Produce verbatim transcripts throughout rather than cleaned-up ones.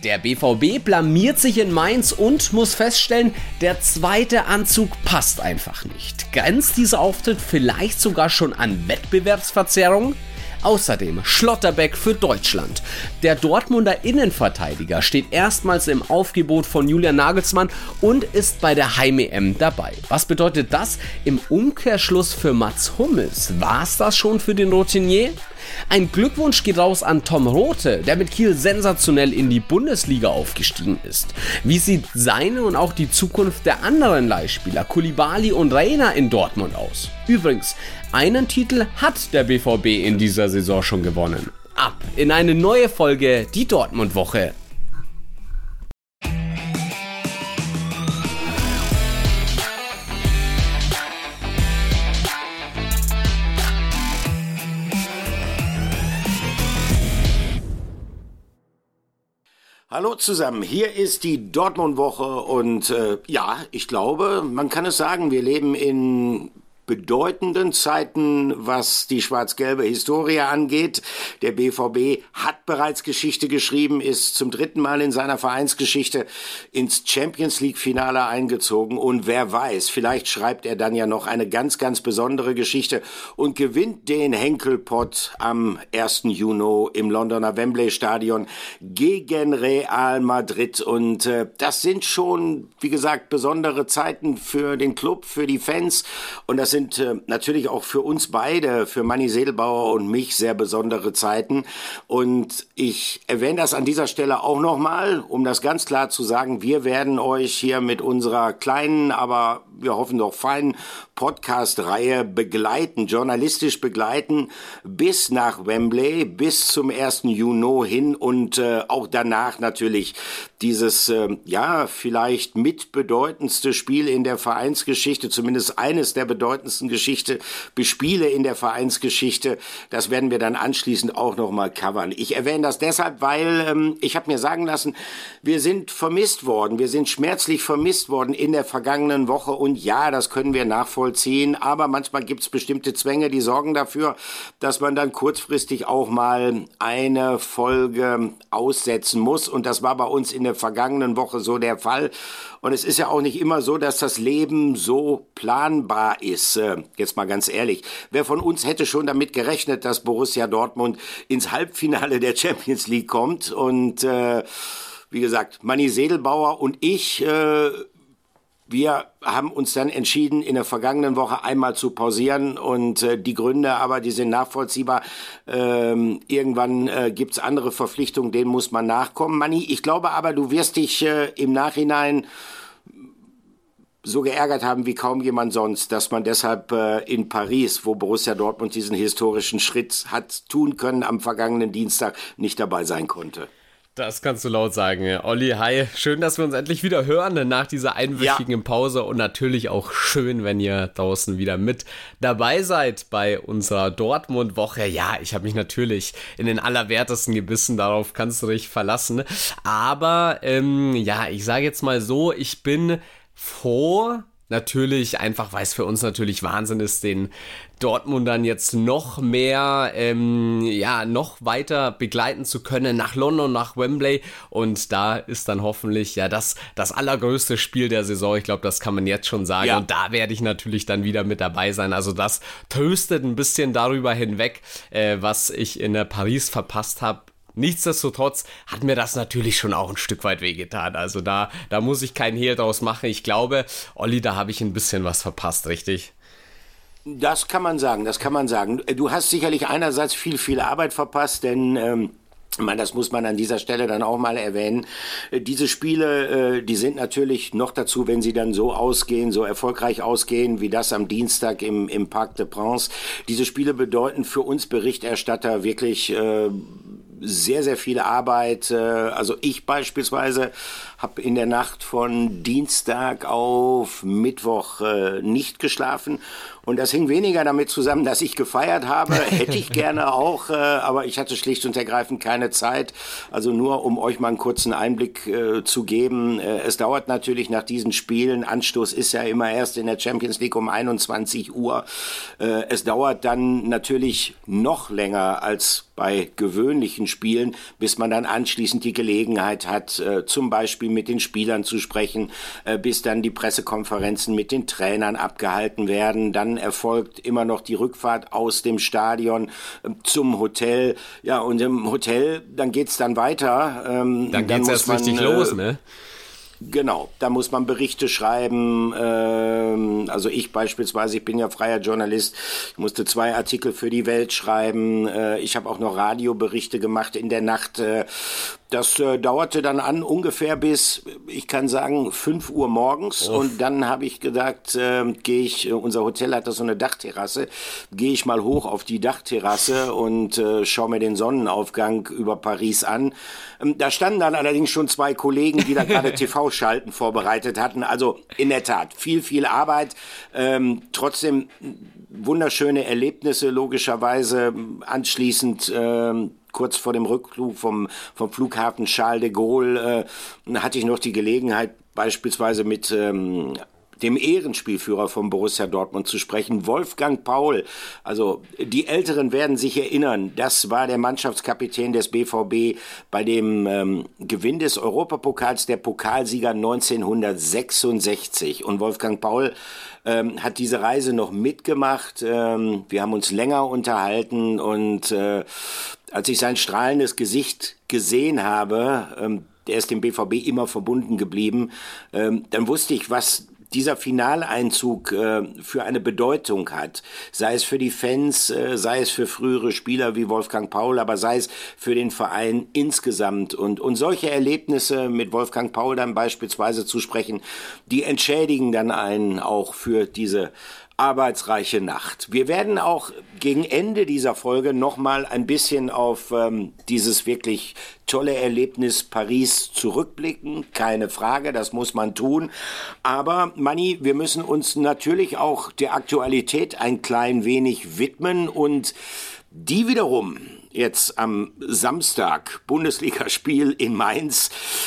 Der B V B blamiert sich in Mainz und muss feststellen, der zweite Anzug passt einfach nicht. Grenzt dieser Auftritt vielleicht sogar schon an Wettbewerbsverzerrung? Außerdem Schlotterbeck für Deutschland. Der Dortmunder Innenverteidiger steht erstmals im Aufgebot von Julian Nagelsmann und ist bei der Heim-E M dabei. Was bedeutet das im Umkehrschluss für Mats Hummels? War's das schon für den Routinier? Ein Glückwunsch geht raus an Tom Rothe, der mit Kiel sensationell in die Bundesliga aufgestiegen ist. Wie sieht seine und auch die Zukunft der anderen Leihspieler Koulibaly und Reina in Dortmund aus? Übrigens, einen Titel hat der B V B in dieser Saison schon gewonnen. Ab in eine neue Folge, die Dortmund-Woche. Hallo zusammen, hier ist die Dortmund-Woche und äh, ja, ich glaube, man kann es sagen, wir leben in bedeutenden Zeiten, was die schwarz-gelbe Historie angeht. Der B V B hat bereits Geschichte geschrieben, ist zum dritten Mal in seiner Vereinsgeschichte ins Champions-League-Finale eingezogen und wer weiß, vielleicht schreibt er dann ja noch eine ganz, ganz besondere Geschichte und gewinnt den Henkelpott am ersten Juni im Londoner Wembley-Stadion gegen Real Madrid und äh, das sind schon, wie gesagt, besondere Zeiten für den Club, für die Fans und das sind äh, natürlich auch für uns beide, für Manni Sedelbauer und mich sehr besondere Zeiten. Und ich erwähne das an dieser Stelle auch nochmal, um das ganz klar zu sagen, wir werden euch hier mit unserer kleinen, aber wir hoffen doch feinen Podcast-Reihe begleiten, journalistisch begleiten, bis nach Wembley, bis zum ersten Juni hin und äh, auch danach natürlich dieses, äh, ja, vielleicht mitbedeutendste Spiel in der Vereinsgeschichte, zumindest eines der bedeutendsten Geschichte, Spiele in der Vereinsgeschichte, das werden wir dann anschließend auch nochmal covern. Ich erwähne das deshalb, weil ähm, ich habe mir sagen lassen, wir sind vermisst worden, wir sind schmerzlich vermisst worden in der vergangenen Woche und ja, das können wir nachvollziehen, aber manchmal gibt es bestimmte Zwänge, die sorgen dafür, dass man dann kurzfristig auch mal eine Folge aussetzen muss und das war bei uns in der vergangenen Woche so der Fall und es ist ja auch nicht immer so, dass das Leben so planbar ist, äh, jetzt mal ganz ehrlich. Wer von uns hätte schon damit gerechnet, dass Borussia Dortmund ins Halbfinale der Champions League kommt und äh, wie gesagt, Manni Sedelbauer und ich, äh, wir haben uns dann entschieden, in der vergangenen Woche einmal zu pausieren und äh, die Gründe aber, die sind nachvollziehbar. Ähm, irgendwann äh, gibt's andere Verpflichtungen, denen muss man nachkommen. Manni, ich glaube aber, du wirst dich äh, im Nachhinein so geärgert haben wie kaum jemand sonst, dass man deshalb äh, in Paris, wo Borussia Dortmund diesen historischen Schritt hat tun können, am vergangenen Dienstag nicht dabei sein konnte. Das kannst du laut sagen. Olli, hi. Schön, dass wir uns endlich wieder hören nach dieser einwöchigen ja. Pause und natürlich auch schön, wenn ihr draußen wieder mit dabei seid bei unserer Dortmund-Woche. Ja, ich habe mich natürlich in den Allerwertesten gebissen, darauf kannst du dich verlassen. Aber ähm, ja, ich sage jetzt mal so, ich bin froh, natürlich einfach, weil es für uns natürlich Wahnsinn ist, den Dortmundern jetzt noch mehr, ähm, ja, noch weiter begleiten zu können nach London, nach Wembley und da ist dann hoffentlich ja das, das allergrößte Spiel der Saison, ich glaube, das kann man jetzt schon sagen ja. Und da werde ich natürlich dann wieder mit dabei sein, also das tröstet ein bisschen darüber hinweg, äh, was ich in der Paris verpasst habe. Nichtsdestotrotz hat mir das natürlich schon auch ein Stück weit wehgetan. Also da, da muss ich keinen Hehl draus machen. Ich glaube, Olli, da habe ich ein bisschen was verpasst, richtig? Das kann man sagen, das kann man sagen. Du hast sicherlich einerseits viel, viel Arbeit verpasst, denn ähm Ich meine, das muss man an dieser Stelle dann auch mal erwähnen. Diese Spiele, die sind natürlich noch dazu, wenn sie dann so ausgehen, so erfolgreich ausgehen, wie das am Dienstag im, im Parc des Princes. Diese Spiele bedeuten für uns Berichterstatter wirklich äh, sehr, sehr viel Arbeit. Äh, also ich beispielsweise habe in der Nacht von Dienstag auf Mittwoch äh, nicht geschlafen. Und das hing weniger damit zusammen, dass ich gefeiert habe, hätte ich gerne auch, äh, aber ich hatte schlicht und ergreifend keine Zeit. Also nur, um euch mal einen kurzen Einblick äh, zu geben. Äh, es dauert natürlich nach diesen Spielen, Anstoß ist ja immer erst in der Champions League um einundzwanzig Uhr. Äh, es dauert dann natürlich noch länger als bei gewöhnlichen Spielen, bis man dann anschließend die Gelegenheit hat, äh, zum Beispiel mit den Spielern zu sprechen, äh, bis dann die Pressekonferenzen mit den Trainern abgehalten werden. Dann erfolgt immer noch die Rückfahrt aus dem Stadion äh, zum Hotel. Ja, und im Hotel, dann geht's dann weiter. Ähm, dann geht's erst richtig äh, los, ne? Genau, da muss man Berichte schreiben, ähm, also ich beispielsweise, ich bin ja freier Journalist, ich musste zwei Artikel für die Welt schreiben, äh, ich habe auch noch Radioberichte gemacht in der Nacht, äh, das äh, dauerte dann an ungefähr bis, ich kann sagen, fünf Uhr morgens oh. und dann habe ich gedacht, äh, gehe ich, äh, unser Hotel hat da so eine Dachterrasse, gehe ich mal hoch auf die Dachterrasse und äh, schaue mir den Sonnenaufgang über Paris an. Ähm, da standen dann allerdings schon zwei Kollegen, die da gerade T V-Schalten vorbereitet hatten, also in der Tat viel, viel Arbeit, ähm, trotzdem wunderschöne Erlebnisse logischerweise, anschließend ähm, kurz vor dem Rückflug vom, vom Flughafen Charles de Gaulle äh, hatte ich noch die Gelegenheit, beispielsweise mit ähm, dem Ehrenspielführer von Borussia Dortmund zu sprechen, Wolfgang Paul. Also die Älteren werden sich erinnern, das war der Mannschaftskapitän des B V B bei dem ähm, Gewinn des Europapokals, der Pokalsieger neunzehnhundertsechsundsechzig. Und Wolfgang Paul ähm, hat diese Reise noch mitgemacht. Ähm, wir haben uns länger unterhalten und äh, als ich sein strahlendes Gesicht gesehen habe, ähm, der ist dem B V B immer verbunden geblieben, ähm, dann wusste ich, was dieser Finaleinzug äh, für eine Bedeutung hat, sei es für die Fans, äh, sei es für frühere Spieler wie Wolfgang Paul, aber sei es für den Verein insgesamt. Und, und solche Erlebnisse mit Wolfgang Paul dann beispielsweise zu sprechen, die entschädigen dann einen auch für diese arbeitsreiche Nacht. Wir werden auch gegen Ende dieser Folge nochmal ein bisschen auf ähm, dieses wirklich tolle Erlebnis Paris zurückblicken. Keine Frage, das muss man tun. Aber, Manni, wir müssen uns natürlich auch der Aktualität ein klein wenig widmen und die wiederum jetzt am Samstag, Bundesligaspiel in Mainz,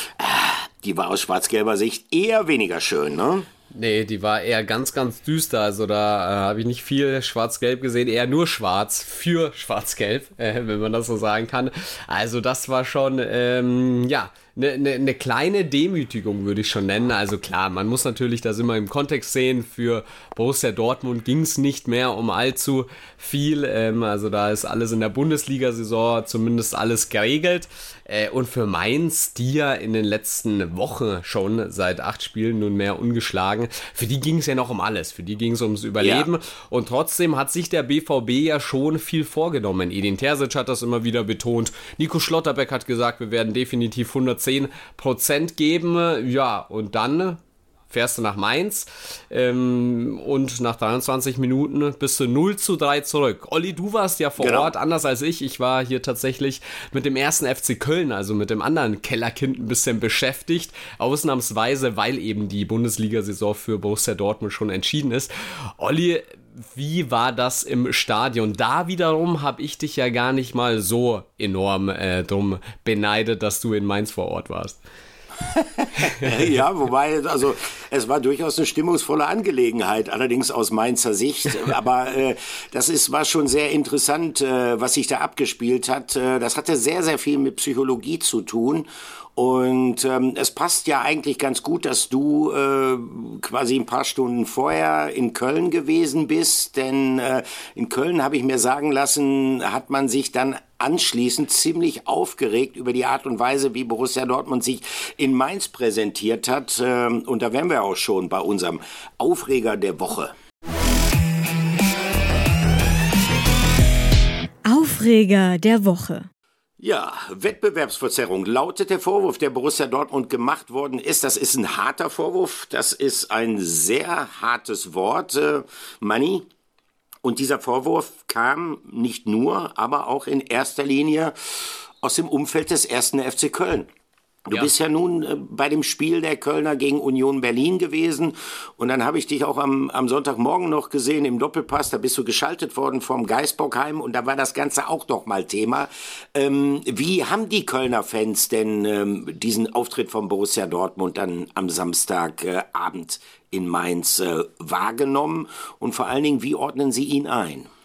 die war aus schwarz-gelber Sicht eher weniger schön, ne? Nee, die war eher ganz, ganz düster. Also da äh, habe ich nicht viel Schwarz-Gelb gesehen, eher nur Schwarz für Schwarz-Gelb, äh, wenn man das so sagen kann. Also das war schon, ähm, ja, eine ne, ne kleine Demütigung, würde ich schon nennen. Also klar, man muss natürlich das immer im Kontext sehen. Für Borussia Dortmund ging es nicht mehr um allzu viel. Ähm, also da ist alles in der Bundesliga-Saison zumindest alles geregelt. Äh, und für Mainz, die ja in den letzten Wochen schon seit acht Spielen nunmehr ungeschlagen, für die ging es ja noch um alles. Für die ging es ums Überleben. Ja. Und trotzdem hat sich der B V B ja schon viel vorgenommen. Edin Terzic hat das immer wieder betont. Nico Schlotterbeck hat gesagt, wir werden definitiv hundertzehn Prozent geben. Ja, und dann fährst du nach Mainz ähm, und nach dreiundzwanzig Minuten bist du null zu drei zurück. Olli, du warst ja vor genau. Ort, anders als ich. Ich war hier tatsächlich mit dem ersten F C Köln, also mit dem anderen Kellerkind, ein bisschen beschäftigt. Ausnahmsweise, weil eben die Bundesliga-Saison für Borussia Dortmund schon entschieden ist. Olli, wie war das im Stadion? Da wiederum habe ich dich ja gar nicht mal so enorm äh, drum beneidet, dass du in Mainz vor Ort warst. Ja, wobei, also es war durchaus eine stimmungsvolle Angelegenheit, allerdings aus Mainzer Sicht, aber äh, das ist, war schon sehr interessant, äh, was sich da abgespielt hat. Äh, das hatte sehr, sehr viel mit Psychologie zu tun. Und ähm, es passt ja eigentlich ganz gut, dass du äh, quasi ein paar Stunden vorher in Köln gewesen bist, denn äh, in Köln, habe ich mir sagen lassen, hat man sich dann anschließend ziemlich aufgeregt über die Art und Weise, wie Borussia Dortmund sich in Mainz präsentiert hat. Äh, und da wären wir auch schon bei unserem Aufreger der Woche. Aufreger der Woche. Ja, Wettbewerbsverzerrung lautet der Vorwurf, der Borussia Dortmund gemacht worden ist. Das ist ein harter Vorwurf, das ist ein sehr hartes Wort, äh, Manni. Und dieser Vorwurf kam nicht nur, aber auch in erster Linie aus dem Umfeld des ersten F C Köln. Du ja. bist ja nun äh, bei dem Spiel der Kölner gegen Union Berlin gewesen und dann habe ich dich auch am, am Sonntagmorgen noch gesehen im Doppelpass, da bist du geschaltet worden vom Geisbockheim und da war das Ganze auch noch mal Thema. Ähm, wie haben die Kölner Fans denn ähm, diesen Auftritt von Borussia Dortmund dann am Samstagabend äh, in Mainz äh, wahrgenommen und vor allen Dingen, wie ordnen sie ihn ein?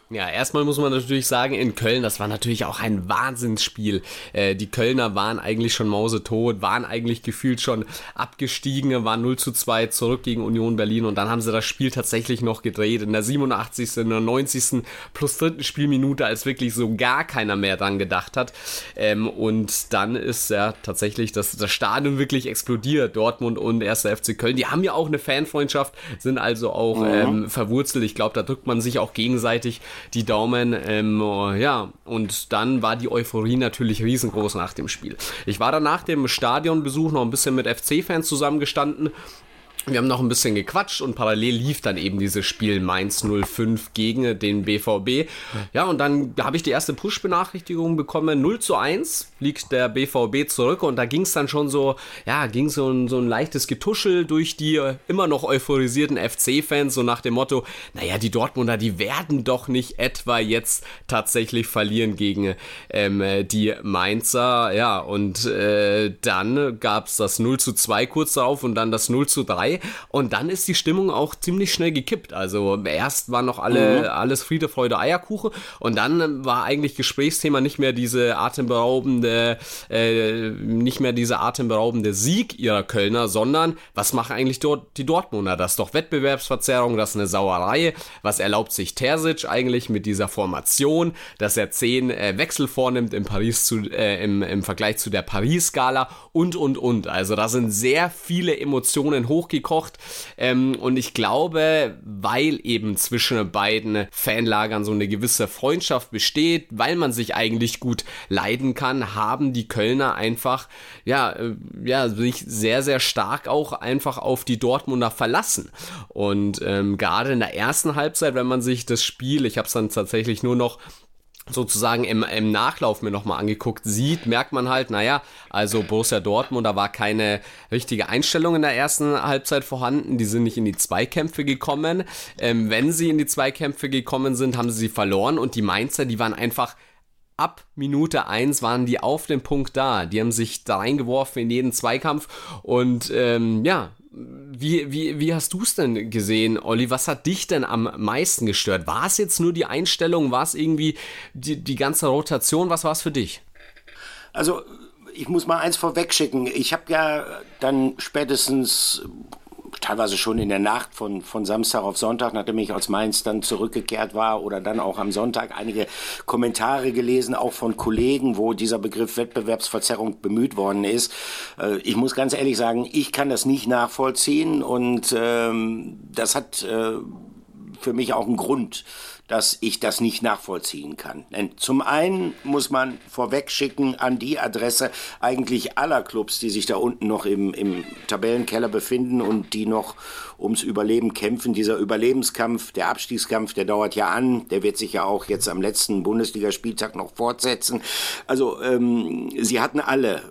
Ja, erstmal muss man natürlich sagen, in Köln, das war natürlich auch ein Wahnsinnsspiel. Äh, die Kölner waren eigentlich schon mausetot, waren eigentlich gefühlt schon abgestiegen, waren null zu zwei zurück gegen Union Berlin und dann haben sie das Spiel tatsächlich noch gedreht. In der siebenundachtzigsten, in der neunzigsten plus dritten Spielminute, als wirklich so gar keiner mehr dran gedacht hat. Ähm, und dann ist ja tatsächlich das, das Stadion wirklich explodiert. Dortmund und erster F C Köln, die haben ja auch eine Fanfreundschaft, sind also auch mhm. ähm, verwurzelt. Ich glaube, da drückt man sich auch gegenseitig die Daumen, ähm, ja, und dann war die Euphorie natürlich riesengroß nach dem Spiel. Ich war dann nach dem Stadionbesuch noch ein bisschen mit F C-Fans zusammengestanden. Wir haben noch ein bisschen gequatscht und parallel lief dann eben dieses Spiel Mainz null fünf gegen den B V B. Ja, und dann habe ich die erste Push-Benachrichtigung bekommen. null zu eins liegt der B V B zurück und da ging es dann schon so, ja, ging so ein, so ein leichtes Getuschel durch die immer noch euphorisierten F C-Fans, so nach dem Motto, naja, die Dortmunder, die werden doch nicht etwa jetzt tatsächlich verlieren gegen ähm, die Mainzer. Ja, und äh, dann gab es das null zu zwei kurz darauf und dann das null zu drei. Und dann ist die Stimmung auch ziemlich schnell gekippt. Also erst war noch alle, mhm. alles Friede, Freude, Eierkuchen und dann war eigentlich Gesprächsthema nicht mehr diese atemberaubende, äh, nicht mehr dieser atemberaubende Sieg ihrer Kölner, sondern was machen eigentlich dort die Dortmunder? Das ist doch Wettbewerbsverzerrung, das ist eine Sauerei. Was erlaubt sich Terzic eigentlich mit dieser Formation, dass er zehn äh, Wechsel vornimmt im Paris zu, äh, im, im Vergleich zu der Paris-Skala und, und, und. Also da sind sehr viele Emotionen hochgekommen. Gekocht. Ähm, und ich glaube, weil eben zwischen beiden Fanlagern so eine gewisse Freundschaft besteht, weil man sich eigentlich gut leiden kann, haben die Kölner einfach, ja, äh, ja, sich sehr, sehr stark auch einfach auf die Dortmunder verlassen. Und ähm, gerade in der ersten Halbzeit, wenn man sich das Spiel, ich habe es dann tatsächlich nur noch sozusagen im, im Nachlauf mir nochmal angeguckt sieht, merkt man halt, naja, also Borussia Dortmund, da war keine richtige Einstellung in der ersten Halbzeit vorhanden, die sind nicht in die Zweikämpfe gekommen, ähm, wenn sie in die Zweikämpfe gekommen sind, haben sie sie verloren und die Mainzer, die waren einfach ab Minute eins waren die auf dem Punkt da, die haben sich da reingeworfen in jeden Zweikampf und ähm, ja, Wie, wie, wie hast du es denn gesehen, Olli? Was hat dich denn am meisten gestört? War es jetzt nur die Einstellung? War es irgendwie die, die ganze Rotation? Was war es für dich? Also, ich muss mal eins vorwegschicken. Ich habe ja dann spätestens, teilweise schon in der Nacht von, von Samstag auf Sonntag, nachdem ich aus Mainz dann zurückgekehrt war oder dann auch am Sonntag einige Kommentare gelesen, auch von Kollegen, wo dieser Begriff Wettbewerbsverzerrung bemüht worden ist. Äh, ich muss ganz ehrlich sagen, ich kann das nicht nachvollziehen und ähm, das hat äh, für mich auch einen Grund, dass ich das nicht nachvollziehen kann. Denn zum einen muss man vorweg schicken an die Adresse eigentlich aller Clubs, die sich da unten noch im, im Tabellenkeller befinden und die noch ums Überleben kämpfen. Dieser Überlebenskampf, der Abstiegskampf, der dauert ja an. Der wird sich ja auch jetzt am letzten Bundesligaspieltag noch fortsetzen. Also ähm, sie hatten alle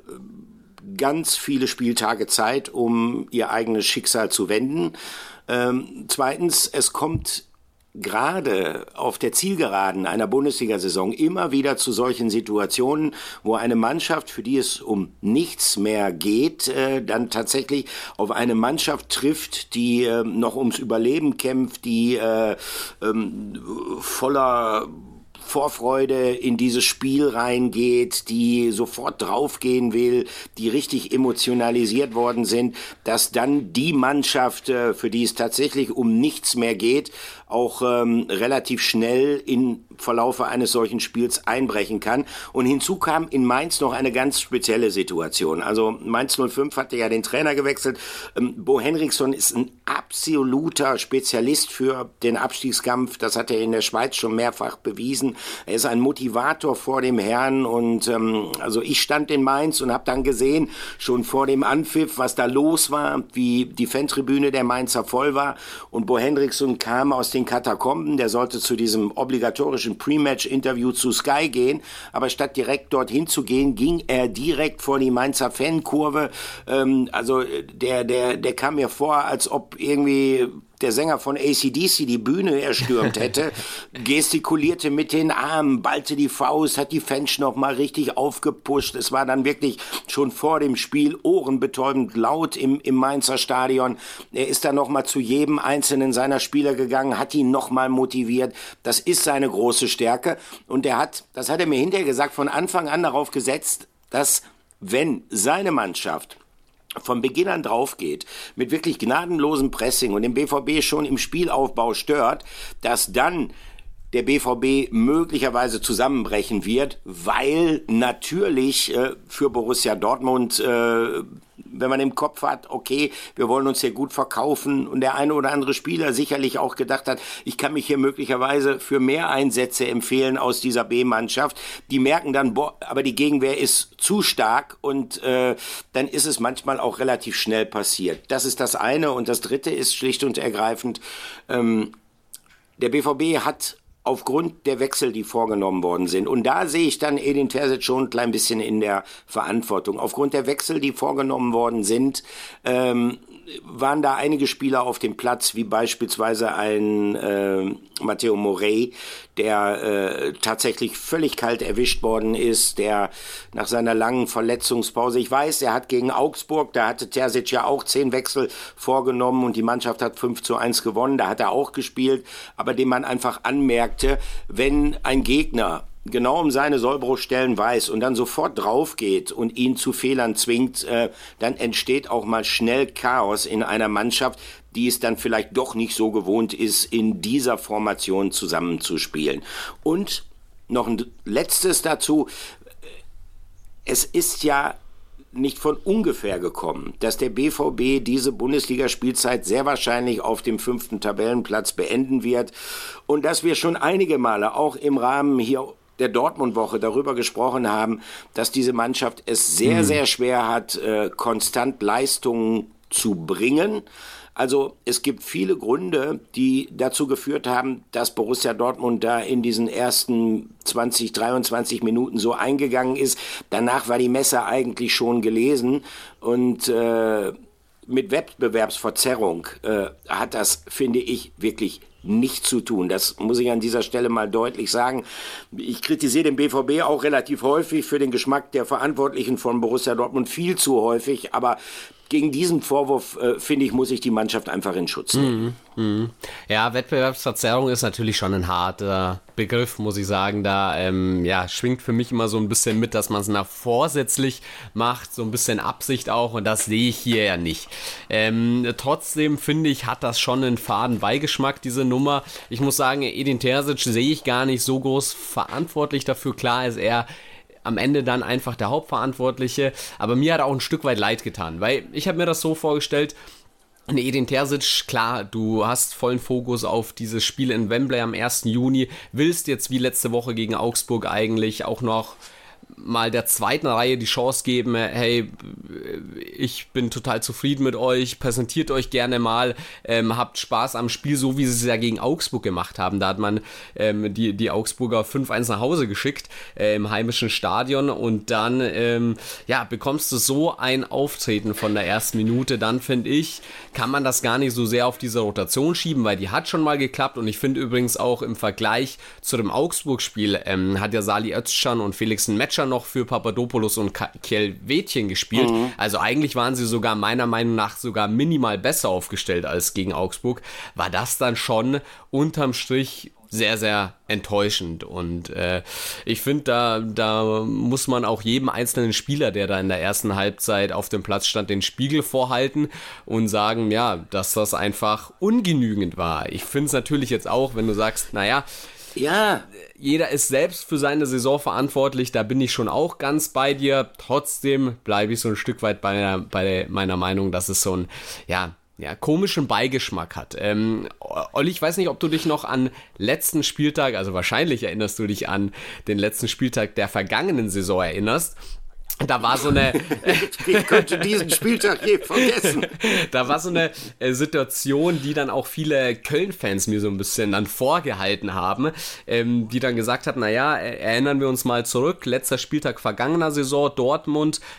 ganz viele Spieltage Zeit, um ihr eigenes Schicksal zu wenden. Ähm, zweitens, es kommt gerade auf der Zielgeraden einer Bundesliga-Saison immer wieder zu solchen Situationen, wo eine Mannschaft, für die es um nichts mehr geht, äh, dann tatsächlich auf eine Mannschaft trifft, die äh, noch ums Überleben kämpft, die äh, ähm, voller Vorfreude in dieses Spiel reingeht, die sofort draufgehen will, die richtig emotionalisiert worden sind, dass dann die Mannschaft, für die es tatsächlich um nichts mehr geht, auch ähm, relativ schnell im Verlaufe eines solchen Spiels einbrechen kann. Und hinzu kam in Mainz noch eine ganz spezielle Situation. Also Mainz null fünf hatte ja den Trainer gewechselt. Ähm, Bo Henriksson ist ein absoluter Spezialist für den Abstiegskampf. Das hat er in der Schweiz schon mehrfach bewiesen. Er ist ein Motivator vor dem Herrn. Und ähm, also ich stand in Mainz und habe dann gesehen, schon vor dem Anpfiff, was da los war, wie die Fantribüne der Mainzer voll war. Und Bo Henriksson kam aus den Katakomben, der sollte zu diesem obligatorischen Pre-Match-Interview zu Sky gehen, aber statt direkt dorthin zu gehen, ging er direkt vor die Mainzer Fankurve. Ähm, also der, der, der kam mir vor, als ob irgendwie der Sänger von A C D C die Bühne erstürmt hätte, gestikulierte mit den Armen, ballte die Faust, hat die Fans noch mal richtig aufgepusht. Es war dann wirklich schon vor dem Spiel ohrenbetäubend laut im, im Mainzer Stadion. Er ist dann noch mal zu jedem einzelnen seiner Spieler gegangen, hat ihn noch mal motiviert. Das ist seine große Stärke. Und er hat, das hat er mir hinterher gesagt, von Anfang an darauf gesetzt, dass wenn seine Mannschaft von Beginn an drauf geht, mit wirklich gnadenlosem Pressing und den B V B schon im Spielaufbau stört, dass dann der B V B möglicherweise zusammenbrechen wird, weil natürlich äh, für Borussia Dortmund, äh, wenn man im Kopf hat, okay, wir wollen uns hier gut verkaufen und der eine oder andere Spieler sicherlich auch gedacht hat, ich kann mich hier möglicherweise für mehr Einsätze empfehlen aus dieser B-Mannschaft. Die merken dann, boah, aber die Gegenwehr ist zu stark und äh, dann ist es manchmal auch relativ schnell passiert. Das ist das eine. Und das dritte ist schlicht und ergreifend, ähm, der B V B hat aufgrund der Wechsel, die vorgenommen worden sind. Und da sehe ich dann Edin Terzic schon ein klein bisschen in der Verantwortung. Aufgrund der Wechsel, die vorgenommen worden sind, ähm, waren da einige Spieler auf dem Platz, wie beispielsweise ein äh, Matteo Morey, der äh, tatsächlich völlig kalt erwischt worden ist, der nach seiner langen Verletzungspause, ich weiß, er hat gegen Augsburg, da hatte Terzic ja auch zehn Wechsel vorgenommen und die Mannschaft hat fünf zu eins gewonnen, da hat er auch gespielt, aber dem man einfach anmerkte, wenn ein Gegner genau um seine Sollbruchstellen weiß und dann sofort drauf geht und ihn zu Fehlern zwingt, äh, dann entsteht auch mal schnell Chaos in einer Mannschaft, die es dann vielleicht doch nicht so gewohnt ist, in dieser Formation zusammenzuspielen. Und noch ein letztes dazu, es ist ja nicht von ungefähr gekommen, dass der B V B diese Bundesligaspielzeit sehr wahrscheinlich auf dem fünften Tabellenplatz beenden wird und dass wir schon einige Male auch im Rahmen hier der Dortmund-Woche darüber gesprochen haben, dass diese Mannschaft es sehr, sehr schwer hat, äh, konstant Leistungen zu bringen. Also es gibt viele Gründe, die dazu geführt haben, dass Borussia Dortmund da in diesen ersten zwanzig, dreiundzwanzig Minuten so eingegangen ist. Danach war die Messe eigentlich schon gelesen und äh, mit Wettbewerbsverzerrung äh, hat das, finde ich, wirklich nichts zu tun. Das muss ich an dieser Stelle mal deutlich sagen. Ich kritisiere den B V B auch relativ häufig für den Geschmack der Verantwortlichen von Borussia Dortmund viel zu häufig, aber gegen diesen Vorwurf, äh, finde ich, muss ich die Mannschaft einfach in Schutz nehmen. Mm, mm. Ja, Wettbewerbsverzerrung ist natürlich schon ein harter Begriff, muss ich sagen. Da ähm, ja, schwingt für mich immer so ein bisschen mit, dass man es nach vorsätzlich macht, so ein bisschen Absicht auch, und das sehe ich hier ja nicht. Ähm, trotzdem finde ich, hat das schon einen faden Beigeschmack, diese Nummer. Ich muss sagen, Edin Terzic sehe ich gar nicht so groß verantwortlich dafür. Klar ist er am Ende dann einfach der Hauptverantwortliche, aber mir hat auch ein Stück weit leid getan, weil ich habe mir das so vorgestellt, Edin Terzic, klar, du hast vollen Fokus auf dieses Spiel in Wembley am ersten Juni, willst jetzt wie letzte Woche gegen Augsburg eigentlich auch noch mal der zweiten Reihe die Chance geben, hey, ich bin total zufrieden mit euch, präsentiert euch gerne mal, ähm, habt Spaß am Spiel, so wie sie es ja gegen Augsburg gemacht haben. Da hat man ähm, die, die Augsburger fünf eins nach Hause geschickt äh, im heimischen Stadion und dann ähm, ja, bekommst du so ein Auftreten von der ersten Minute, dann finde ich, kann man das gar nicht so sehr auf diese Rotation schieben, weil die hat schon mal geklappt und ich finde übrigens auch im Vergleich zu dem Augsburg-Spiel ähm, hat ja Salih Özcan und Felix ein Match noch für Papadopoulos und Kjell-Wädchen gespielt. Mhm. Also eigentlich waren sie sogar meiner Meinung nach sogar minimal besser aufgestellt als gegen Augsburg. War das dann schon unterm Strich sehr, sehr enttäuschend. Und äh, ich finde, da, da muss man auch jedem einzelnen Spieler, der da in der ersten Halbzeit auf dem Platz stand, den Spiegel vorhalten und sagen, ja, dass das einfach ungenügend war. Ich finde es natürlich jetzt auch, wenn du sagst, naja, ja, jeder ist selbst für seine Saison verantwortlich, da bin ich schon auch ganz bei dir. Trotzdem bleibe ich so ein Stück weit bei, meiner, bei meiner Meinung, dass es so ein, ja, ja, komischen Beigeschmack hat. Ähm, Olli, ich weiß nicht, ob du dich noch an letzten Spieltag, also wahrscheinlich erinnerst du dich an den letzten Spieltag der vergangenen Saison erinnerst. Da war so eine... Ich könnte diesen Spieltag je vergessen. Da war so eine äh, Situation, die dann auch viele Köln-Fans mir so ein bisschen dann vorgehalten haben, ähm, die dann gesagt hat, naja, erinnern wir uns mal zurück, letzter Spieltag vergangener Saison, Dortmund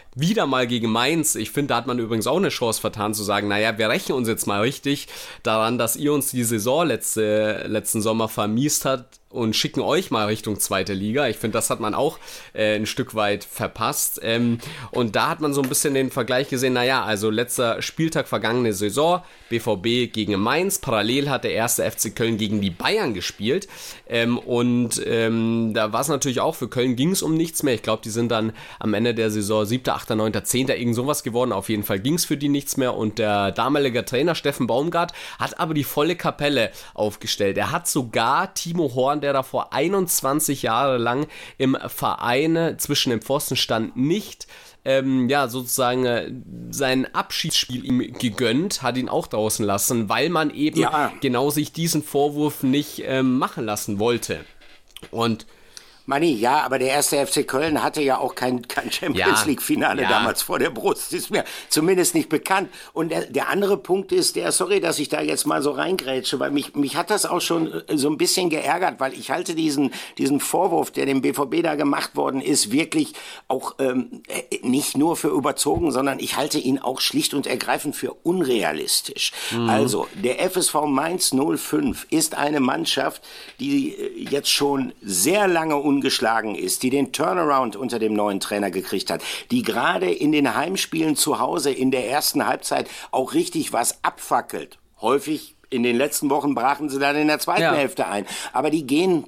wieder mal gegen Mainz. Ich finde, da hat man übrigens auch eine Chance vertan, zu sagen, naja, wir rächen uns jetzt mal richtig daran, dass ihr uns die Saison letzte, letzten Sommer vermiest habt und schicken euch mal Richtung zweite Liga. Ich finde, das hat man auch äh, ein Stück weit verpasst. Ähm, und da hat man so ein bisschen den Vergleich gesehen, naja, also letzter Spieltag vergangene Saison, B V B gegen Mainz, parallel hat der erste F C Köln gegen die Bayern gespielt. Ähm, und ähm, da war es natürlich auch, für Köln ging es um nichts mehr. Ich glaube, die sind dann am Ende der Saison siebter, achter, neunter, zehnter irgend sowas geworden. Auf jeden Fall ging es für die nichts mehr. Und der damalige Trainer Steffen Baumgart hat aber die volle Kapelle aufgestellt. Er hat sogar Timo Horn, der davor einundzwanzig Jahre lang im Verein zwischen den Pfosten stand, nicht ähm, ja, sozusagen äh, sein Abschiedsspiel ihm gegönnt, hat ihn auch draußen lassen, weil man eben ja. genau sich diesen Vorwurf nicht ähm, machen lassen wollte. Und Manni, ja, aber der erste F C Köln hatte ja auch kein, kein Champions League Finale ja. damals vor der Brust. Ist mir zumindest nicht bekannt. Und der, der andere Punkt ist der, sorry, dass ich da jetzt mal so reingrätsche, weil mich, mich hat das auch schon so ein bisschen geärgert, weil ich halte diesen, diesen Vorwurf, der dem B V B da gemacht worden ist, wirklich auch ähm, nicht nur für überzogen, sondern ich halte ihn auch schlicht und ergreifend für unrealistisch. Mhm. Also, der F S V Mainz null fünf ist eine Mannschaft, die jetzt schon sehr lange ungeschlagen ist, die den Turnaround unter dem neuen Trainer gekriegt hat, die gerade in den Heimspielen zu Hause in der ersten Halbzeit auch richtig was abfackelt. Häufig in den letzten Wochen brachen sie dann in der zweiten ja. Hälfte ein. Aber die gehen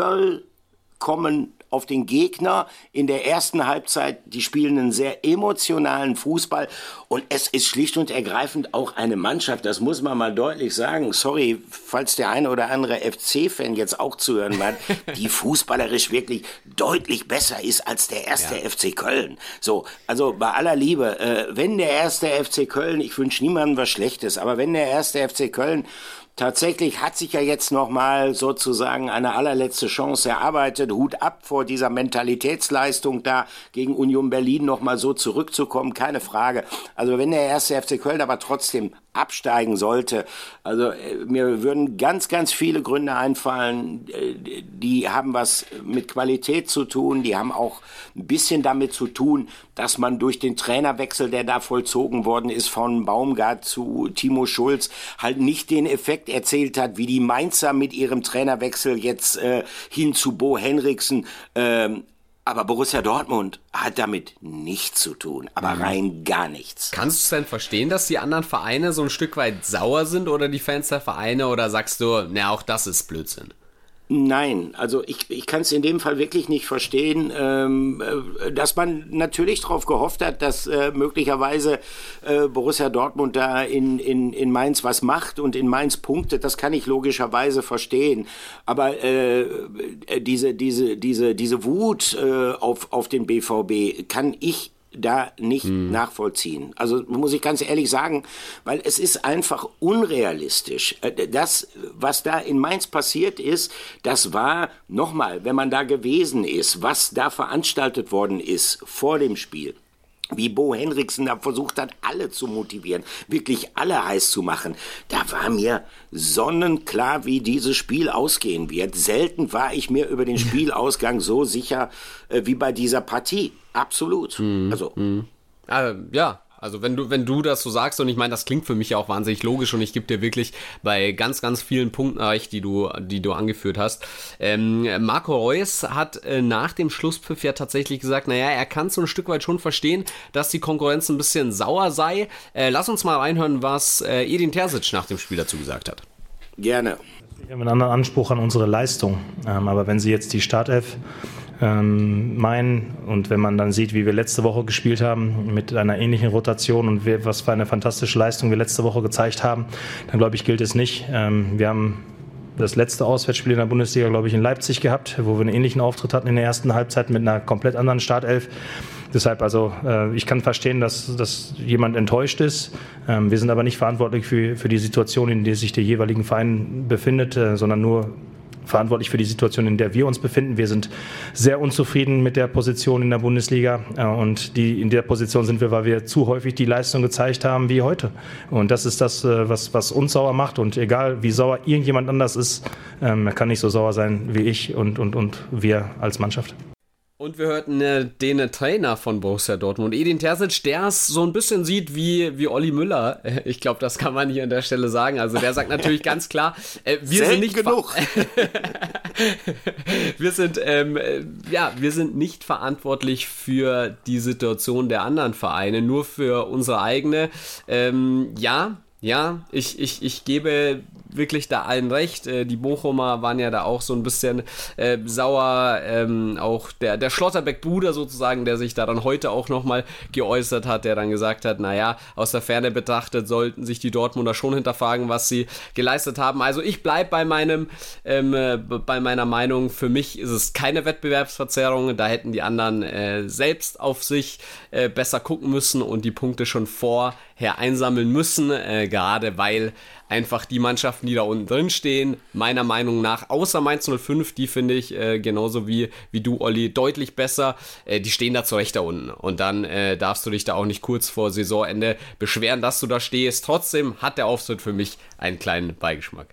vollkommen auf den Gegner in der ersten Halbzeit. Die spielen einen sehr emotionalen Fußball und es ist schlicht und ergreifend auch eine Mannschaft, das muss man mal deutlich sagen. Sorry, falls der eine oder andere F C-Fan jetzt auch zuhören wird, die fußballerisch wirklich deutlich besser ist als der erste ja. F C Köln. So, also bei aller Liebe, äh, wenn der erste F C Köln, ich wünsche niemandem was Schlechtes, aber wenn der erste F C Köln tatsächlich hat sich ja jetzt nochmal sozusagen eine allerletzte Chance erarbeitet. Hut ab vor dieser Mentalitätsleistung da gegen Union Berlin nochmal so zurückzukommen, keine Frage. Also wenn der erste F C Köln aber trotzdem absteigen sollte, also mir würden ganz, ganz viele Gründe einfallen, die haben was mit Qualität zu tun, die haben auch ein bisschen damit zu tun, dass man durch den Trainerwechsel, der da vollzogen worden ist, von Baumgart zu Timo Schulz, halt nicht den Effekt erzählt hat, wie die Mainzer mit ihrem Trainerwechsel jetzt äh, hin zu Bo Henriksen. Ähm, aber Borussia Dortmund hat damit nichts zu tun, aber mhm. rein gar nichts. Kannst du es denn verstehen, dass die anderen Vereine so ein Stück weit sauer sind oder die Fans der Vereine, oder sagst du, na, auch das ist Blödsinn? Nein, also ich, ich kann es in dem Fall wirklich nicht verstehen, ähm, dass man natürlich darauf gehofft hat, dass äh, möglicherweise äh, Borussia Dortmund da in, in, in Mainz was macht und in Mainz punktet, das kann ich logischerweise verstehen. Aber äh, diese, diese, diese, diese Wut äh, auf, auf den B V B kann ich da nicht hm. nachvollziehen. Also muss ich ganz ehrlich sagen, weil es ist einfach unrealistisch. Das, was da in Mainz passiert ist, das war, nochmal, wenn man da gewesen ist, was da veranstaltet worden ist vor dem Spiel, wie Bo Henriksen da versucht hat, alle zu motivieren, wirklich alle heiß zu machen, da war mir sonnenklar, wie dieses Spiel ausgehen wird. Selten war ich mir über den Spielausgang so sicher äh, wie bei dieser Partie. Absolut. Mhm. Also. Mhm. Äh, ja. Also wenn du, wenn du das so sagst, und ich meine, das klingt für mich ja auch wahnsinnig logisch, und ich gebe dir wirklich bei ganz, ganz vielen Punkten recht, die du, die du angeführt hast. Ähm, Marco Reus hat äh, nach dem Schlusspfiff ja tatsächlich gesagt, naja, er kann so ein Stück weit schon verstehen, dass die Konkurrenz ein bisschen sauer sei. Äh, lass uns mal reinhören, was äh, Edin Terzic nach dem Spiel dazu gesagt hat. Gerne. Wir haben einen anderen Anspruch an unsere Leistung, ähm, aber wenn Sie jetzt die Startelf ähm, meinen, und wenn man dann sieht, wie wir letzte Woche gespielt haben, mit einer ähnlichen Rotation, und wir, was für eine fantastische Leistung wir letzte Woche gezeigt haben, dann glaube ich, gilt es nicht. Ähm, wir haben das letzte Auswärtsspiel in der Bundesliga, glaube ich, in Leipzig gehabt, wo wir einen ähnlichen Auftritt hatten in der ersten Halbzeit mit einer komplett anderen Startelf. Deshalb, also äh, ich kann verstehen, dass, dass jemand enttäuscht ist. Ähm, wir sind aber nicht verantwortlich für, für die Situation, in der sich der jeweilige Verein befindet, äh, sondern nur verantwortlich für die Situation, in der wir uns befinden. Wir sind sehr unzufrieden mit der Position in der Bundesliga, äh, und die, in der Position sind wir, weil wir zu häufig die Leistung gezeigt haben wie heute. Und das ist das, äh, was, was uns sauer macht. Und egal, wie sauer irgendjemand anders ist, ähm, er kann nicht so sauer sein wie ich und, und, und wir als Mannschaft. Und wir hörten äh, den Trainer von Borussia Dortmund, Edin Terzic, der es so ein bisschen sieht wie, wie Olli Müller. Ich glaube, das kann man hier an der Stelle sagen. Also der sagt natürlich ganz klar, äh, wir Selten sind nicht genug. wir sind ähm, ja, wir sind nicht verantwortlich für die Situation der anderen Vereine, nur für unsere eigene. Ähm, ja, ja, ich, ich, ich gebe wirklich da allen recht. Äh, die Bochumer waren ja da auch so ein bisschen äh, sauer. Ähm, auch der, der Schlotterbeck-Bruder sozusagen, der sich da dann heute auch nochmal geäußert hat, der dann gesagt hat, naja, aus der Ferne betrachtet sollten sich die Dortmunder schon hinterfragen, was sie geleistet haben. Also ich bleibe bei meinem, ähm, äh, bei meiner Meinung. Für mich ist es keine Wettbewerbsverzerrung. Da hätten die anderen äh, selbst auf sich äh, besser gucken müssen und die Punkte schon vorher einsammeln müssen, äh, gerade weil einfach die Mannschaften, die da unten drin stehen, meiner Meinung nach, außer Mainz null fünf, die finde ich äh, genauso wie, wie du, Olli, deutlich besser, äh, die stehen da zu Recht da unten. Und dann äh, darfst du dich da auch nicht kurz vor Saisonende beschweren, dass du da stehst. Trotzdem hat der Auftritt für mich einen kleinen Beigeschmack.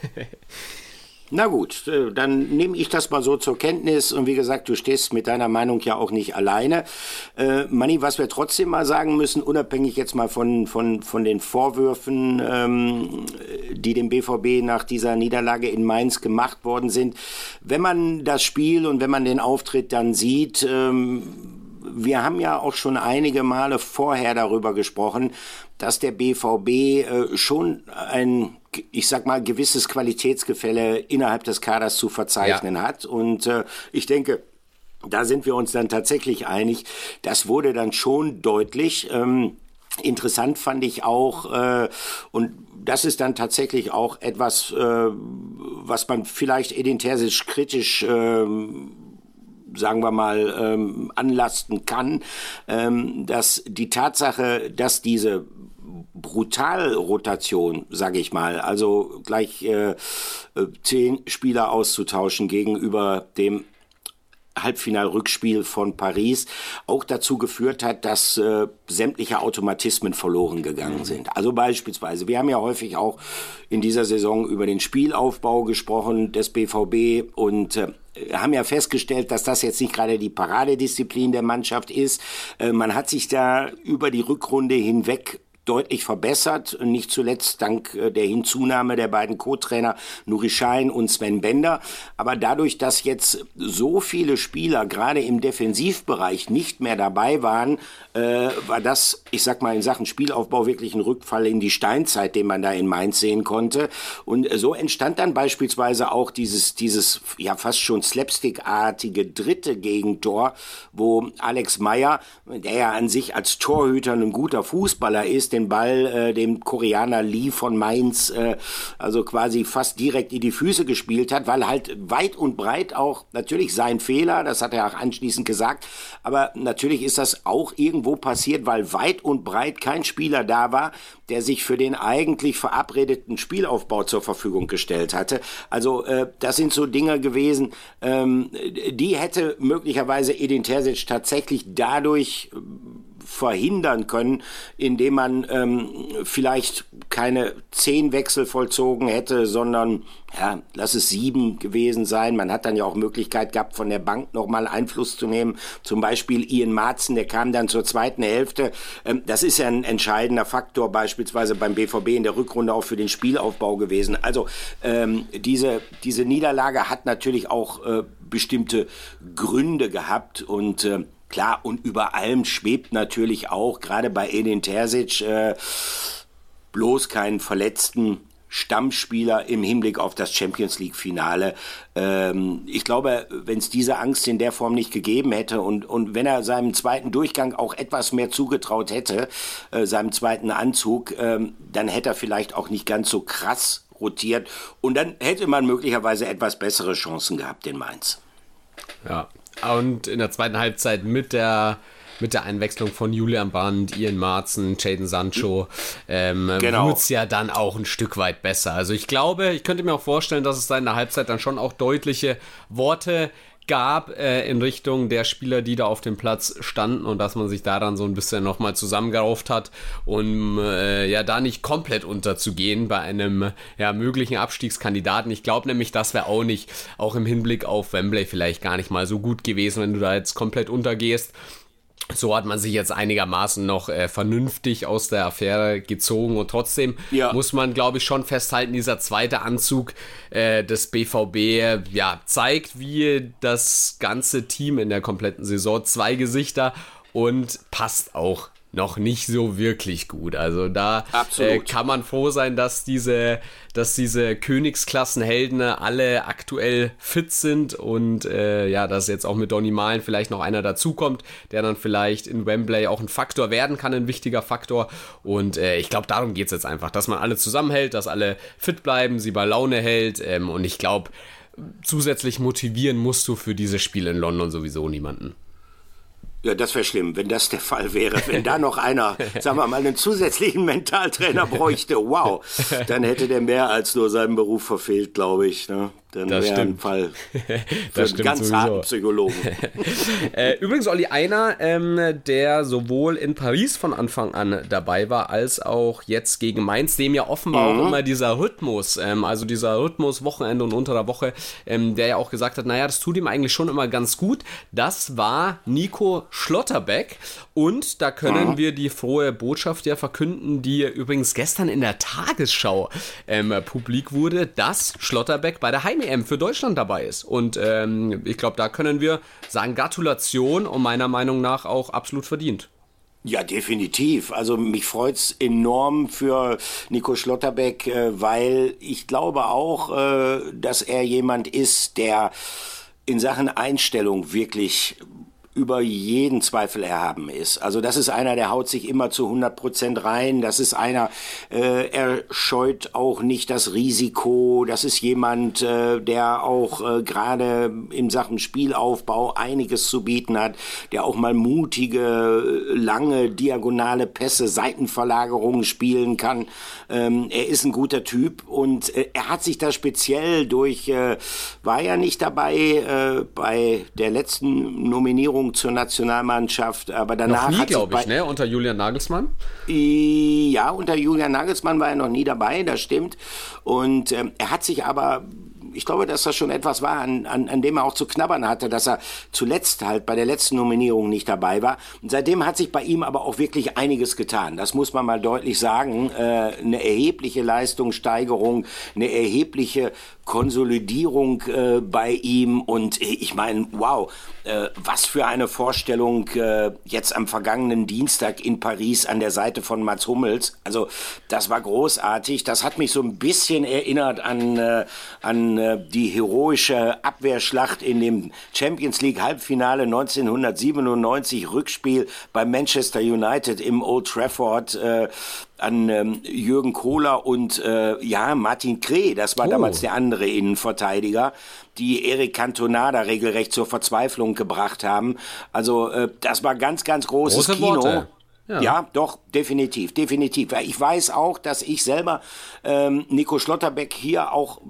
Na gut, dann nehme ich das mal so zur Kenntnis und wie gesagt, du stehst mit deiner Meinung ja auch nicht alleine. Äh, Manni, was wir trotzdem mal sagen müssen, unabhängig jetzt mal von, von, von den Vorwürfen, ähm, die dem B V B nach dieser Niederlage in Mainz gemacht worden sind, wenn man das Spiel und wenn man den Auftritt dann sieht, ähm, wir haben ja auch schon einige Male vorher darüber gesprochen, dass der B V B äh, schon ein, ich sag mal, gewisses Qualitätsgefälle innerhalb des Kaders zu verzeichnen ja. hat. Und äh, ich denke, da sind wir uns dann tatsächlich einig. Das wurde dann schon deutlich. Ähm, interessant fand ich auch, äh, und das ist dann tatsächlich auch etwas, äh, was man vielleicht Edin Terzic kritisch äh, sagen wir mal, ähm, anlasten kann, ähm, dass die Tatsache, dass diese Brutalrotation, sage ich mal, also gleich äh, zehn Spieler auszutauschen gegenüber dem Halbfinalrückspiel von Paris auch dazu geführt hat, dass äh, sämtliche Automatismen verloren gegangen sind. Also beispielsweise, wir haben ja häufig auch in dieser Saison über den Spielaufbau gesprochen des B V B und äh, haben ja festgestellt, dass das jetzt nicht gerade die Paradedisziplin der Mannschaft ist. Äh, man hat sich da über die Rückrunde hinweg deutlich verbessert, nicht zuletzt dank der Hinzunahme der beiden Co-Trainer Nuri Sahin und Sven Bender. Aber dadurch, dass jetzt so viele Spieler gerade im Defensivbereich nicht mehr dabei waren, äh, war das, ich sag mal, in Sachen Spielaufbau wirklich ein Rückfall in die Steinzeit, den man da in Mainz sehen konnte. Und so entstand dann beispielsweise auch dieses, dieses ja fast schon slapstickartige dritte Gegentor, wo Alex Meyer, der ja an sich als Torhüter ein guter Fußballer ist, den Ball äh, dem Koreaner Lee von Mainz äh, also quasi fast direkt in die Füße gespielt hat, weil halt weit und breit auch, natürlich sein Fehler, das hat er auch anschließend gesagt, aber natürlich ist das auch irgendwo passiert, weil weit und breit kein Spieler da war, der sich für den eigentlich verabredeten Spielaufbau zur Verfügung gestellt hatte. Also äh, das sind so Dinge gewesen, ähm, die hätte möglicherweise Edin Terzic tatsächlich dadurch verhindern können, indem man ähm, vielleicht keine zehn Wechsel vollzogen hätte, sondern ja, lass es sieben gewesen sein. Man hat dann ja auch Möglichkeit gehabt, von der Bank nochmal Einfluss zu nehmen. Zum Beispiel Ian Maatsen, der kam dann zur zweiten Hälfte. Ähm, das ist ja ein entscheidender Faktor beispielsweise beim B V B in der Rückrunde auch für den Spielaufbau gewesen. Also ähm, diese, diese Niederlage hat natürlich auch äh, bestimmte Gründe gehabt und äh, klar, und über allem schwebt natürlich auch, gerade bei Edin Terzic, äh, bloß keinen verletzten Stammspieler im Hinblick auf das Champions-League-Finale. Ähm, ich glaube, wenn es diese Angst in der Form nicht gegeben hätte und, und wenn er seinem zweiten Durchgang auch etwas mehr zugetraut hätte, äh, seinem zweiten Anzug, ähm, dann hätte er vielleicht auch nicht ganz so krass rotiert und dann hätte man möglicherweise etwas bessere Chancen gehabt in Mainz. Ja, und in der zweiten Halbzeit mit der mit der Einwechslung von Julian Brandt, Ian Maatsen, Jadon Sancho, ähm, genau. wurde es ja dann auch ein Stück weit besser. Also ich glaube, ich könnte mir auch vorstellen, dass es da in der Halbzeit dann schon auch deutliche Worte gab äh, in Richtung der Spieler, die da auf dem Platz standen und dass man sich da dann so ein bisschen nochmal zusammengerauft hat, um äh, ja da nicht komplett unterzugehen bei einem ja möglichen Abstiegskandidaten. Ich glaube nämlich, das wäre auch nicht, auch im Hinblick auf Wembley vielleicht gar nicht mal so gut gewesen, wenn du da jetzt komplett untergehst. So hat man sich jetzt einigermaßen noch äh, vernünftig aus der Affäre gezogen und trotzdem ja. muss man, glaube ich, schon festhalten, dieser zweite Anzug äh, des B V B äh, ja, zeigt, wie das ganze Team in der kompletten Saison, zwei Gesichter und passt auch noch nicht so wirklich gut. Also da äh, kann man froh sein, dass diese, dass diese Königsklassenhelden alle aktuell fit sind und äh, ja, dass jetzt auch mit Donny Malen vielleicht noch einer dazukommt, der dann vielleicht in Wembley auch ein Faktor werden kann, ein wichtiger Faktor. Und äh, ich glaube, darum geht es jetzt einfach, dass man alle zusammenhält, dass alle fit bleiben, sie bei Laune hält ähm, und ich glaube, zusätzlich motivieren musst du für diese Spiele in London sowieso niemanden. Ja, das wäre schlimm, wenn das der Fall wäre. Wenn da noch einer, sagen wir mal, einen zusätzlichen Mentaltrainer bräuchte, wow, dann hätte der mehr als nur seinen Beruf verfehlt, glaube ich. Ne? Dann wäre ein Fall für einen ganz sowieso. harten Psychologen. äh, übrigens, Olli, einer, ähm, der sowohl in Paris von Anfang an dabei war, als auch jetzt gegen Mainz, dem ja offenbar mhm. auch immer dieser Rhythmus, ähm, also dieser Rhythmus Wochenende und unter der Woche, ähm, der ja auch gesagt hat, naja, das tut ihm eigentlich schon immer ganz gut. Das war Nico Schlotterbeck und da können mhm. wir die frohe Botschaft ja verkünden, die übrigens gestern in der Tagesschau ähm, publik wurde, dass Schlotterbeck bei der Heim-E M für Deutschland dabei ist. Und ähm, ich glaube, da können wir sagen, Gratulation und meiner Meinung nach auch absolut verdient. Ja, definitiv. Also mich freut's enorm für Nico Schlotterbeck, äh, weil ich glaube auch, äh, dass er jemand ist, der in Sachen Einstellung wirklich über jeden Zweifel erhaben ist. Also das ist einer, der haut sich immer zu hundert Prozent rein. Das ist einer, äh, er scheut auch nicht das Risiko. Das ist jemand, äh, der auch äh, gerade in Sachen Spielaufbau einiges zu bieten hat, der auch mal mutige, lange, diagonale Pässe, Seitenverlagerungen spielen kann. Ähm, er ist ein guter Typ und äh, er hat sich da speziell durch, äh, war ja nicht dabei äh, bei der letzten Nominierung zur Nationalmannschaft, aber danach noch nie, hat glaube ich, ne? Unter Julian Nagelsmann? Ja, unter Julian Nagelsmann war er noch nie dabei, das stimmt. Und ähm, er hat sich aber, ich glaube, dass das schon etwas war, an, an, an dem er auch zu knabbern hatte, dass er zuletzt halt bei der letzten Nominierung nicht dabei war. Und seitdem hat sich bei ihm aber auch wirklich einiges getan. Das muss man mal deutlich sagen. Äh, eine erhebliche Leistungssteigerung, eine erhebliche Konsolidierung äh, bei ihm und ich meine, wow, äh, was für eine Vorstellung äh, jetzt am vergangenen Dienstag in Paris an der Seite von Mats Hummels. Also das war großartig. Das hat mich so ein bisschen erinnert an, äh, an äh, die heroische Abwehrschlacht in dem Champions League Halbfinale neunzehnhundertsiebenundneunzig, Rückspiel bei Manchester United im Old Trafford, äh, an ähm, Jürgen Kohler und äh, ja Martin Kreh, das war oh. damals der andere Innenverteidiger, die Eric Cantona regelrecht zur Verzweiflung gebracht haben. Also äh, das war ganz, ganz großes Große Kino. Worte. Ja. ja, doch, definitiv, definitiv. Ich weiß auch, dass ich selber ähm, Nico Schlotterbeck hier auch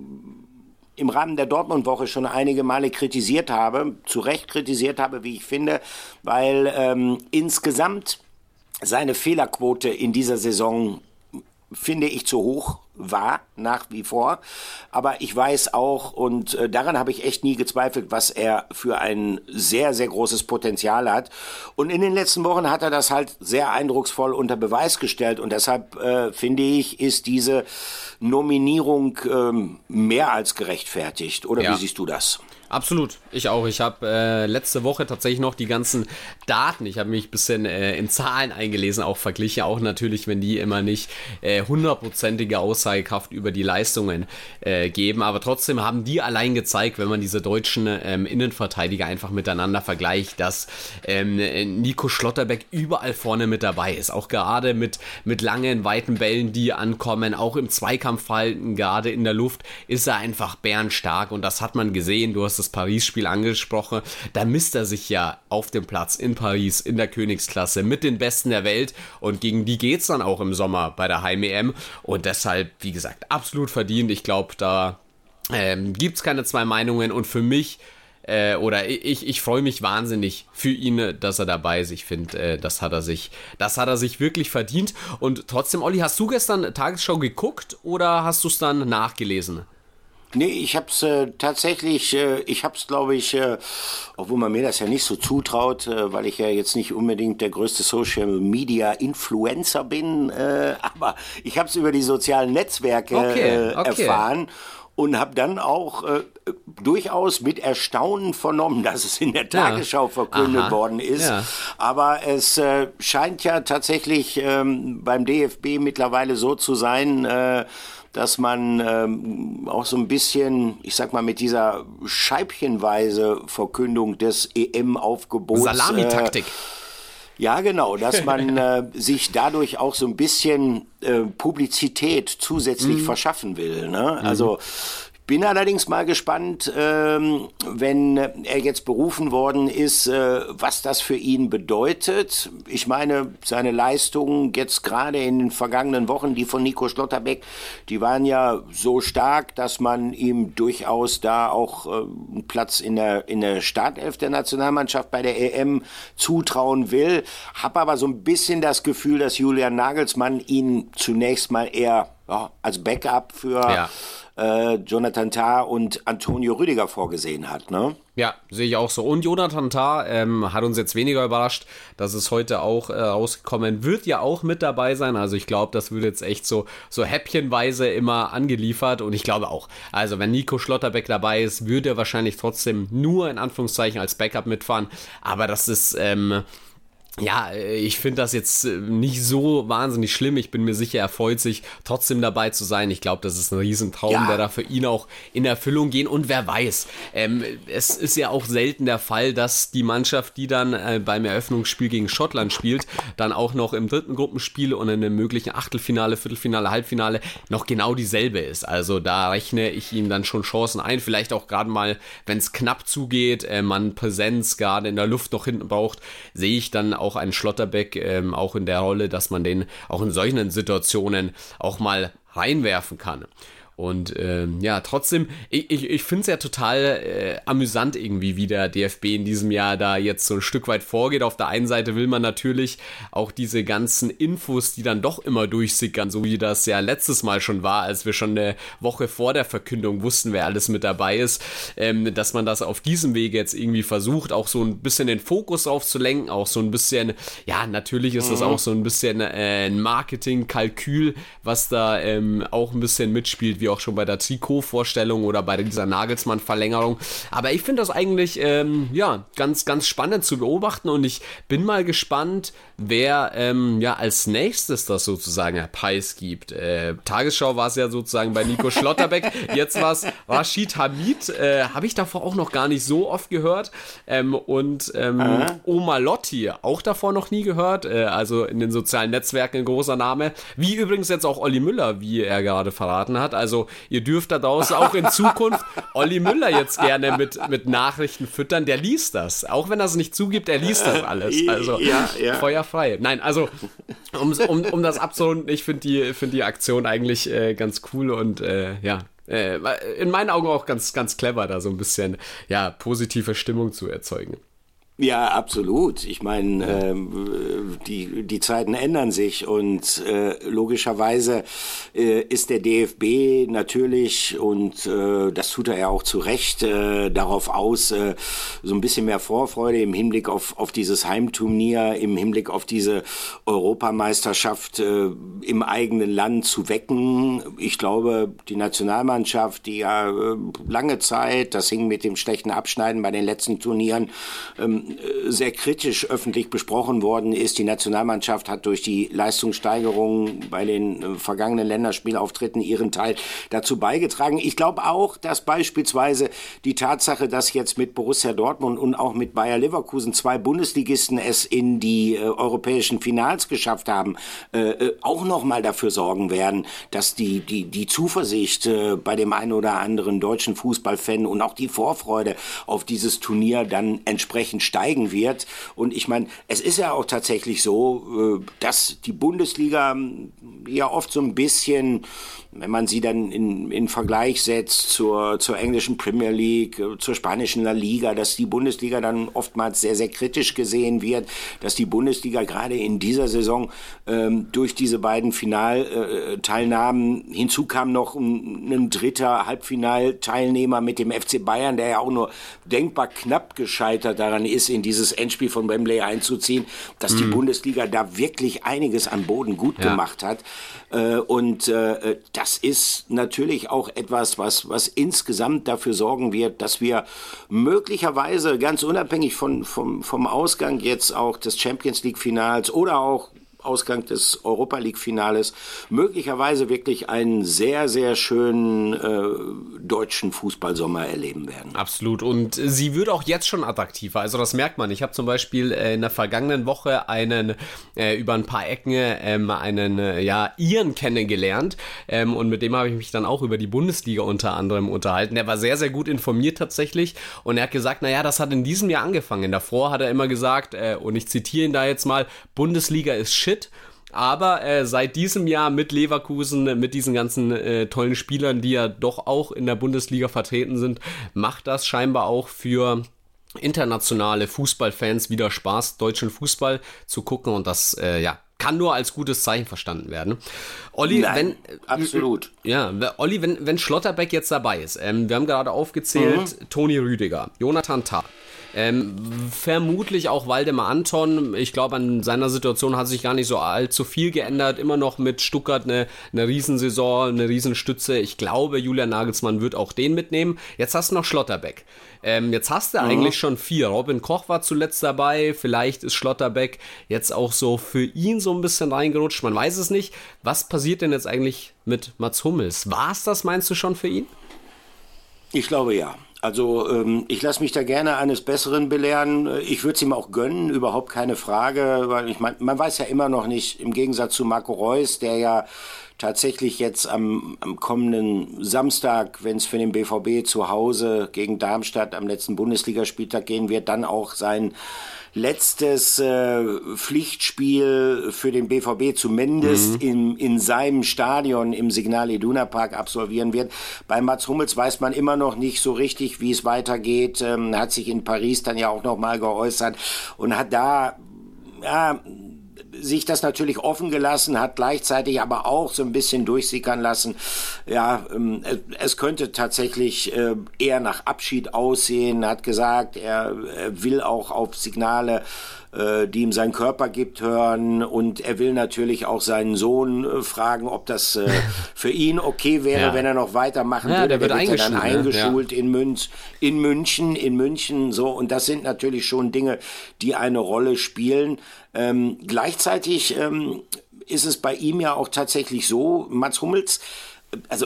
im Rahmen der Dortmund-Woche schon einige Male kritisiert habe, zu Recht kritisiert habe, wie ich finde, weil ähm, insgesamt seine Fehlerquote in dieser Saison, finde ich, zu hoch war, nach wie vor. Aber ich weiß auch, und äh, daran habe ich echt nie gezweifelt, was er für ein sehr, sehr großes Potenzial hat. Und in den letzten Wochen hat er das halt sehr eindrucksvoll unter Beweis gestellt. Und deshalb, äh, finde ich, ist diese Nominierung ähm, mehr als gerechtfertigt. Oder ja. Wie siehst du das? Absolut, ich auch. Ich habe äh, letzte Woche tatsächlich noch die ganzen Daten, ich habe mich ein bisschen äh, in Zahlen eingelesen, auch verglichen, auch natürlich, wenn die immer nicht äh, hundertprozentige Aussagekraft über die Leistungen äh, geben, aber trotzdem haben die allein gezeigt, wenn man diese deutschen ähm, Innenverteidiger einfach miteinander vergleicht, dass ähm, Nico Schlotterbeck überall vorne mit dabei ist, auch gerade mit, mit langen, weiten Bällen, die ankommen, auch im Zweikampfverhalten, gerade in der Luft, ist er einfach bärenstark und das hat man gesehen. Du hast das Paris-Spiel angesprochen, da misst er sich ja auf dem Platz in Paris, in der Königsklasse, mit den Besten der Welt und gegen die geht's dann auch im Sommer bei der Heim-E M und deshalb, wie gesagt, absolut verdient. Ich glaube, da ähm, gibt's keine zwei Meinungen und für mich äh, oder ich, ich freue mich wahnsinnig für ihn, dass er dabei ist. Ich finde, äh, das hat er sich, das hat er sich wirklich verdient. Und trotzdem, Olli, hast du gestern Tagesschau geguckt oder hast du es dann nachgelesen? Nee, ich hab's äh, tatsächlich, äh, ich hab's glaube ich, äh, obwohl man mir das ja nicht so zutraut, äh, weil ich ja jetzt nicht unbedingt der größte Social Media Influencer bin, äh, aber ich hab's über die sozialen Netzwerke okay, äh, okay. erfahren. Und habe dann auch äh, durchaus mit Erstaunen vernommen, dass es in der Tagesschau ja. verkündet Aha. worden ist. Ja. Aber es äh, scheint ja tatsächlich ähm, beim D F B mittlerweile so zu sein, äh, dass man ähm, auch so ein bisschen, ich sag mal, mit dieser scheibchenweise Verkündung des E M-Aufgebots... Salamitaktik. Äh, Ja, genau, dass man äh, sich dadurch auch so ein bisschen äh, Publizität zusätzlich mhm. verschaffen will. Ne? Also bin allerdings mal gespannt, ähm, wenn er jetzt berufen worden ist, äh, was das für ihn bedeutet. Ich meine, seine Leistungen jetzt gerade in den vergangenen Wochen, die von Nico Schlotterbeck, die waren ja so stark, dass man ihm durchaus da auch äh, einen Platz in der, in der Startelf der Nationalmannschaft bei der E M zutrauen will. Hab aber so ein bisschen das Gefühl, dass Julian Nagelsmann ihn zunächst mal eher ja, als Backup für ja. äh, Jonathan Tah und Antonio Rüdiger vorgesehen hat, ne? Ja, sehe ich auch so. Und Jonathan Tah ähm, hat uns jetzt weniger überrascht, dass es heute auch äh, rausgekommen wird, ja auch mit dabei sein. Also ich glaube, das wird jetzt echt so, so häppchenweise immer angeliefert. Und ich glaube auch, also wenn Nico Schlotterbeck dabei ist, würde er wahrscheinlich trotzdem nur in Anführungszeichen als Backup mitfahren. Aber das ist... Ähm, Ja, ich finde das jetzt nicht so wahnsinnig schlimm. Ich bin mir sicher, er freut sich, trotzdem dabei zu sein. Ich glaube, das ist ein Riesentraum, ja. der da für ihn auch in Erfüllung gehen. Und wer weiß, ähm, es ist ja auch selten der Fall, dass die Mannschaft, die dann äh, beim Eröffnungsspiel gegen Schottland spielt, dann auch noch im dritten Gruppenspiel und in einem möglichen Achtelfinale, Viertelfinale, Halbfinale noch genau dieselbe ist. Also da rechne ich ihm dann schon Chancen ein. Vielleicht auch gerade mal, wenn es knapp zugeht, äh, man Präsenz gerade in der Luft noch hinten braucht, sehe ich dann auch einen Schlotterbeck ähm, auch in der Rolle, dass man den auch in solchen Situationen auch mal reinwerfen kann. Und ähm, ja, trotzdem, ich, ich, ich finde es ja total äh, amüsant irgendwie, wie der D F B in diesem Jahr da jetzt so ein Stück weit vorgeht. Auf der einen Seite will man natürlich auch diese ganzen Infos, die dann doch immer durchsickern, so wie das ja letztes Mal schon war, als wir schon eine Woche vor der Verkündung wussten, wer alles mit dabei ist, ähm, dass man das auf diesem Wege jetzt irgendwie versucht, auch so ein bisschen den Fokus aufzulenken, auch so ein bisschen, ja, natürlich ist das auch so ein bisschen äh, ein Marketing-Kalkül, was da ähm, auch ein bisschen mitspielt, wie auch schon bei der Trikot-Vorstellung oder bei dieser Nagelsmann-Verlängerung. Aber ich finde das eigentlich ähm, ja, ganz, ganz spannend zu beobachten und ich bin mal gespannt, wer ähm, ja als nächstes das sozusagen preisgibt. Äh, Tagesschau war es ja sozusagen bei Nico Schlotterbeck, jetzt war es Rashid Hamid, äh, habe ich davor auch noch gar nicht so oft gehört ähm, und ähm, Omar Lotti, auch davor noch nie gehört, äh, also in den sozialen Netzwerken ein großer Name, wie übrigens jetzt auch Olli Müller, wie er gerade verraten hat. Also ihr dürft da draußen auch in Zukunft Olli Müller jetzt gerne mit, mit Nachrichten füttern. Der liest das. Auch wenn er es nicht zugibt, er liest das alles. Also ja, ja. feuerfrei. Nein, also um, um, um das abzurunden, ich finde die, find die Aktion eigentlich äh, ganz cool und äh, ja, äh, in meinen Augen auch ganz, ganz clever, da so ein bisschen ja, positive Stimmung zu erzeugen. Ja, absolut. Ich meine, ähm, die die Zeiten ändern sich und äh, logischerweise äh, ist der D F B natürlich, und äh, das tut er ja auch zu Recht, äh, darauf aus, äh, so ein bisschen mehr Vorfreude im Hinblick auf auf dieses Heimturnier, im Hinblick auf diese Europameisterschaft äh, im eigenen Land zu wecken. Ich glaube, die Nationalmannschaft, die ja äh, lange Zeit, das hing mit dem schlechten Abschneiden bei den letzten Turnieren, ähm, sehr kritisch öffentlich besprochen worden ist. Die Nationalmannschaft hat durch die Leistungssteigerung bei den äh, vergangenen Länderspielauftritten ihren Teil dazu beigetragen. Ich glaube auch, dass beispielsweise die Tatsache, dass jetzt mit Borussia Dortmund und auch mit Bayer Leverkusen zwei Bundesligisten es in die äh, europäischen Finals geschafft haben, äh, auch nochmal dafür sorgen werden, dass die, die, die Zuversicht äh, bei dem einen oder anderen deutschen Fußballfan und auch die Vorfreude auf dieses Turnier dann entsprechend steigt. steigen wird. Und ich meine, es ist ja auch tatsächlich so, dass die Bundesliga ja oft so ein bisschen, wenn man sie dann in, in Vergleich setzt zur, zur englischen Premier League, zur spanischen La Liga, dass die Bundesliga dann oftmals sehr, sehr kritisch gesehen wird, dass die Bundesliga gerade in dieser Saison ähm, durch diese beiden Finalteilnahmen, äh, hinzu kam noch ein, ein dritter Halbfinalteilnehmer mit dem F C Bayern, der ja auch nur denkbar knapp gescheitert daran ist, in dieses Endspiel von Wembley einzuziehen, dass mhm. die Bundesliga da wirklich einiges an Boden gut ja. gemacht hat. Äh, und äh, das ist natürlich auch etwas, was, was insgesamt dafür sorgen wird, dass wir möglicherweise ganz unabhängig von, vom, vom Ausgang jetzt auch des Champions League Finals oder auch Ausgang des Europa League Finales möglicherweise wirklich einen sehr, sehr schönen äh, deutschen Fußballsommer erleben werden. Absolut. Und sie wird auch jetzt schon attraktiver. Also das merkt man. Ich habe zum Beispiel äh, in der vergangenen Woche einen äh, über ein paar Ecken ähm, einen äh, ja Iren kennengelernt ähm, und mit dem habe ich mich dann auch über die Bundesliga unter anderem unterhalten. Der war sehr, sehr gut informiert tatsächlich und er hat gesagt, naja, das hat in diesem Jahr angefangen. Davor hat er immer gesagt, äh, und ich zitiere ihn da jetzt mal, Bundesliga ist shit. Aber äh, seit diesem Jahr mit Leverkusen, mit diesen ganzen äh, tollen Spielern, die ja doch auch in der Bundesliga vertreten sind, macht das scheinbar auch für internationale Fußballfans wieder Spaß, deutschen Fußball zu gucken und das, äh, ja, kann nur als gutes Zeichen verstanden werden. Olli, Nein, wenn absolut. Ja, Olli, wenn, wenn Schlotterbeck jetzt dabei ist, ähm, wir haben gerade aufgezählt, mhm. Toni Rüdiger, Jonathan Tah, ähm, vermutlich auch Waldemar Anton. Ich glaube, an seiner Situation hat sich gar nicht so allzu viel geändert. Immer noch mit Stuttgart eine, eine Riesensaison, eine Riesenstütze. Ich glaube, Julian Nagelsmann wird auch den mitnehmen. Jetzt hast du noch Schlotterbeck. Ähm, jetzt hast du mhm. eigentlich schon vier. Robin Koch war zuletzt dabei. Vielleicht ist Schlotterbeck jetzt auch so für ihn so ein bisschen reingerutscht. Man weiß es nicht. Was passiert denn jetzt eigentlich mit Mats Hummels? War es das, meinst du, schon für ihn? Ich glaube, ja. Also ähm, ich lasse mich da gerne eines Besseren belehren. Ich würde es ihm auch gönnen, überhaupt keine Frage, weil ich meine, man weiß ja immer noch nicht, im Gegensatz zu Marco Reus, der ja tatsächlich jetzt am, am kommenden Samstag, wenn es für den B V B zu Hause gegen Darmstadt am letzten Bundesligaspieltag gehen wird, dann auch sein letztes äh, Pflichtspiel für den B V B zumindest mhm. in, in seinem Stadion im Signal Iduna Park absolvieren wird. Bei Mats Hummels weiß man immer noch nicht so richtig, wie es weitergeht. Ähm, hat sich in Paris dann ja auch noch mal geäußert und hat da ja, sich das natürlich offen gelassen, hat gleichzeitig aber auch so ein bisschen durchsickern lassen. Ja, ähm, es könnte tatsächlich äh, eher nach Abschied aussehen. Er hat gesagt, er, er will auch auf Signale, äh, die ihm sein Körper gibt, hören und er will natürlich auch seinen Sohn äh, fragen, ob das äh, für ihn okay wäre, ja. wenn er noch weitermachen ja, würde. Der wird, der wird dann eingeschult ja. in, Münz, in München, in München, so. Und das sind natürlich schon Dinge, die eine Rolle spielen. Ähm, gleichzeitig ähm, ist es bei ihm ja auch tatsächlich so, Mats Hummels, also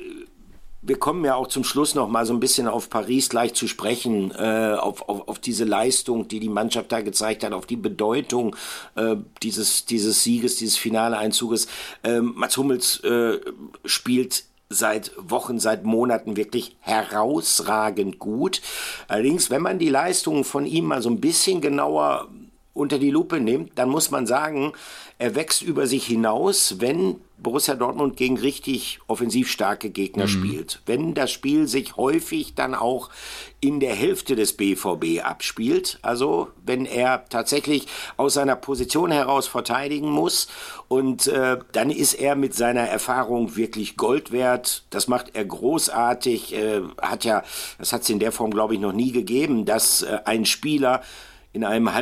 wir kommen ja auch zum Schluss noch mal so ein bisschen auf Paris gleich zu sprechen, äh, auf, auf, auf diese Leistung, die die Mannschaft da gezeigt hat, auf die Bedeutung äh, dieses, dieses Sieges, dieses finale Einzuges. Ähm, Mats Hummels äh, spielt seit Wochen, seit Monaten wirklich herausragend gut. Allerdings, wenn man die Leistungen von ihm mal so ein bisschen genauer unter die Lupe nimmt, dann muss man sagen, er wächst über sich hinaus, wenn Borussia Dortmund gegen richtig offensiv starke Gegner mhm. spielt. Wenn das Spiel sich häufig dann auch in der Hälfte des B V B abspielt, also wenn er tatsächlich aus seiner Position heraus verteidigen muss und äh, dann ist er mit seiner Erfahrung wirklich Gold wert. Das macht er großartig, äh, hat ja, das hat es in der Form glaube ich noch nie gegeben, dass äh, ein Spieler in einem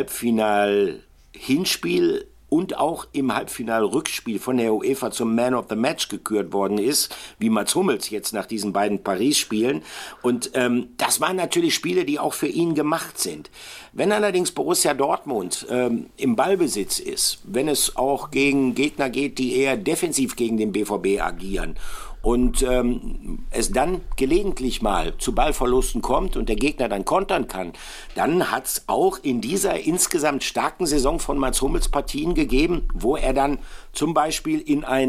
Halbfinal-Hinspiel und auch im Halbfinal-Rückspiel von der UEFA zum Man of the Match gekürt worden ist, wie Mats Hummels jetzt nach diesen beiden Paris-Spielen. Und ähm, das waren natürlich Spiele, die auch für ihn gemacht sind. Wenn allerdings Borussia Dortmund ähm, im Ballbesitz ist, wenn es auch gegen Gegner geht, die eher defensiv gegen den B V B agieren, und ähm, es dann gelegentlich mal zu Ballverlusten kommt und der Gegner dann kontern kann, dann hat es auch in dieser insgesamt starken Saison von Mats Hummels Partien gegeben, wo er dann zum Beispiel in ein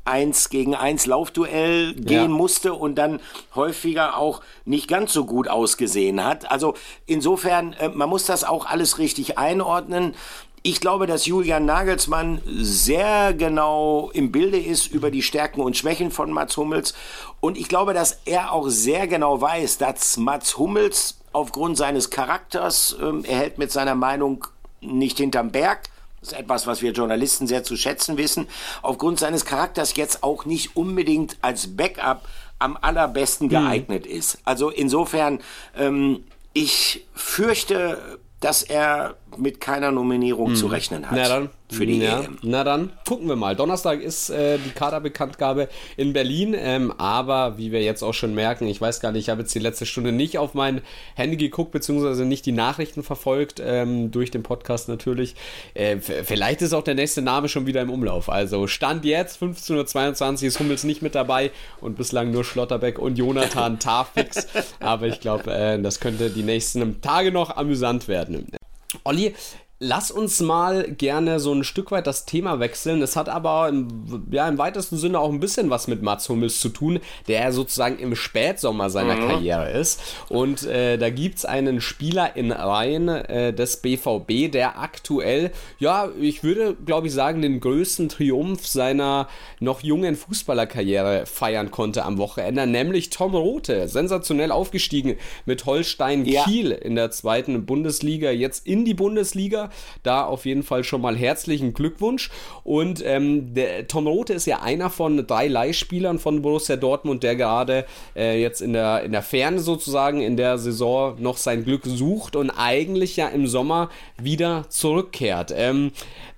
eins gegen eins Laufduell gehen ja. musste und dann häufiger auch nicht ganz so gut ausgesehen hat. Also insofern, äh, man muss das auch alles richtig einordnen. Ich glaube, dass Julian Nagelsmann sehr genau im Bilde ist über die Stärken und Schwächen von Mats Hummels. Und ich glaube, dass er auch sehr genau weiß, dass Mats Hummels aufgrund seines Charakters, äh, er hält mit seiner Meinung nicht hinterm Berg. Das ist etwas, was wir Journalisten sehr zu schätzen wissen. Aufgrund seines Charakters jetzt auch nicht unbedingt als Backup am allerbesten geeignet mhm. ist. Also insofern, ähm, ich fürchte, dass er mit keiner Nominierung hm. zu rechnen hat. Na dann, für die ja, E M. Na dann, gucken wir mal. Donnerstag ist äh, die Kaderbekanntgabe in Berlin, ähm, aber wie wir jetzt auch schon merken, ich weiß gar nicht, ich habe jetzt die letzte Stunde nicht auf mein Handy geguckt, beziehungsweise nicht die Nachrichten verfolgt, ähm, durch den Podcast natürlich. Äh, f- vielleicht ist auch der nächste Name schon wieder im Umlauf. Also Stand jetzt, fünfzehn Uhr zweiundzwanzig, ist Hummels nicht mit dabei und bislang nur Schlotterbeck und Jonathan Tah fix. Aber ich glaube, äh, das könnte die nächsten Tage noch amüsant werden. Olli, lass uns mal gerne so ein Stück weit das Thema wechseln. Es hat aber im, ja, im weitesten Sinne auch ein bisschen was mit Mats Hummels zu tun, der sozusagen im Spätsommer seiner mhm. Karriere ist. Und äh, da gibt es einen Spieler in Reihen äh, des B V B, der aktuell, ja, ich würde, glaube ich, sagen, den größten Triumph seiner noch jungen Fußballerkarriere feiern konnte am Wochenende, nämlich Tom Rothe. Sensationell aufgestiegen mit Holstein Kiel ja. in der zweiten Bundesliga, jetzt in die Bundesliga. Da auf jeden Fall schon mal herzlichen Glückwunsch. Und ähm, der Tom Rothe ist ja einer von drei Leihspielern von Borussia Dortmund, der gerade äh, jetzt in der, in der Ferne sozusagen in der Saison noch sein Glück sucht und eigentlich ja im Sommer wieder zurückkehrt. Ähm,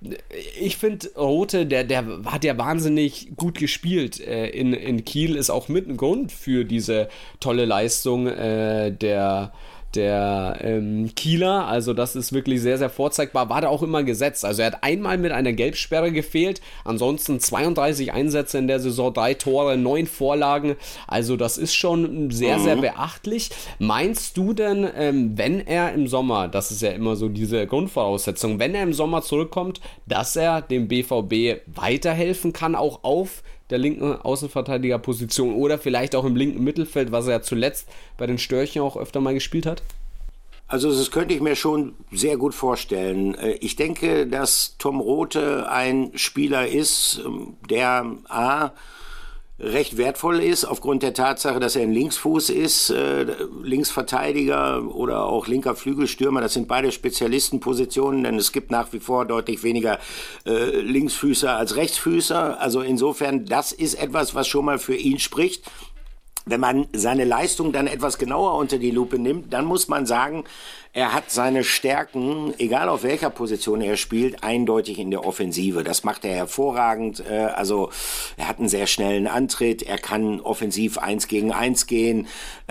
ich finde, Rothe, der, der hat ja wahnsinnig gut gespielt äh, in, in Kiel, ist auch mit ein Grund für diese tolle Leistung äh, der der ähm, Kieler, also das ist wirklich sehr, sehr vorzeigbar, war da auch immer gesetzt. Also er hat einmal mit einer Gelbsperre gefehlt, ansonsten zweiunddreißig Einsätze in der Saison, drei Tore, neun Vorlagen, also das ist schon sehr, mhm. sehr beachtlich. Meinst du denn, ähm, wenn er im Sommer, das ist ja immer so diese Grundvoraussetzung, wenn er im Sommer zurückkommt, dass er dem B V B weiterhelfen kann, auch auf der linken Außenverteidigerposition oder vielleicht auch im linken Mittelfeld, was er ja zuletzt bei den Störchen auch öfter mal gespielt hat? Also das könnte ich mir schon sehr gut vorstellen. Ich denke, dass Tom Rothe ein Spieler ist, der A, recht wertvoll ist, aufgrund der Tatsache, dass er ein Linksfuß ist, äh, Linksverteidiger oder auch linker Flügelstürmer, das sind beide Spezialistenpositionen, denn es gibt nach wie vor deutlich weniger äh, Linksfüßer als Rechtsfüßer, also insofern, das ist etwas, was schon mal für ihn spricht. Wenn man seine Leistung dann etwas genauer unter die Lupe nimmt, dann muss man sagen, er hat seine Stärken, egal auf welcher Position er spielt, eindeutig in der Offensive. Das macht er hervorragend. Also er hat einen sehr schnellen Antritt, er kann offensiv eins gegen eins gehen.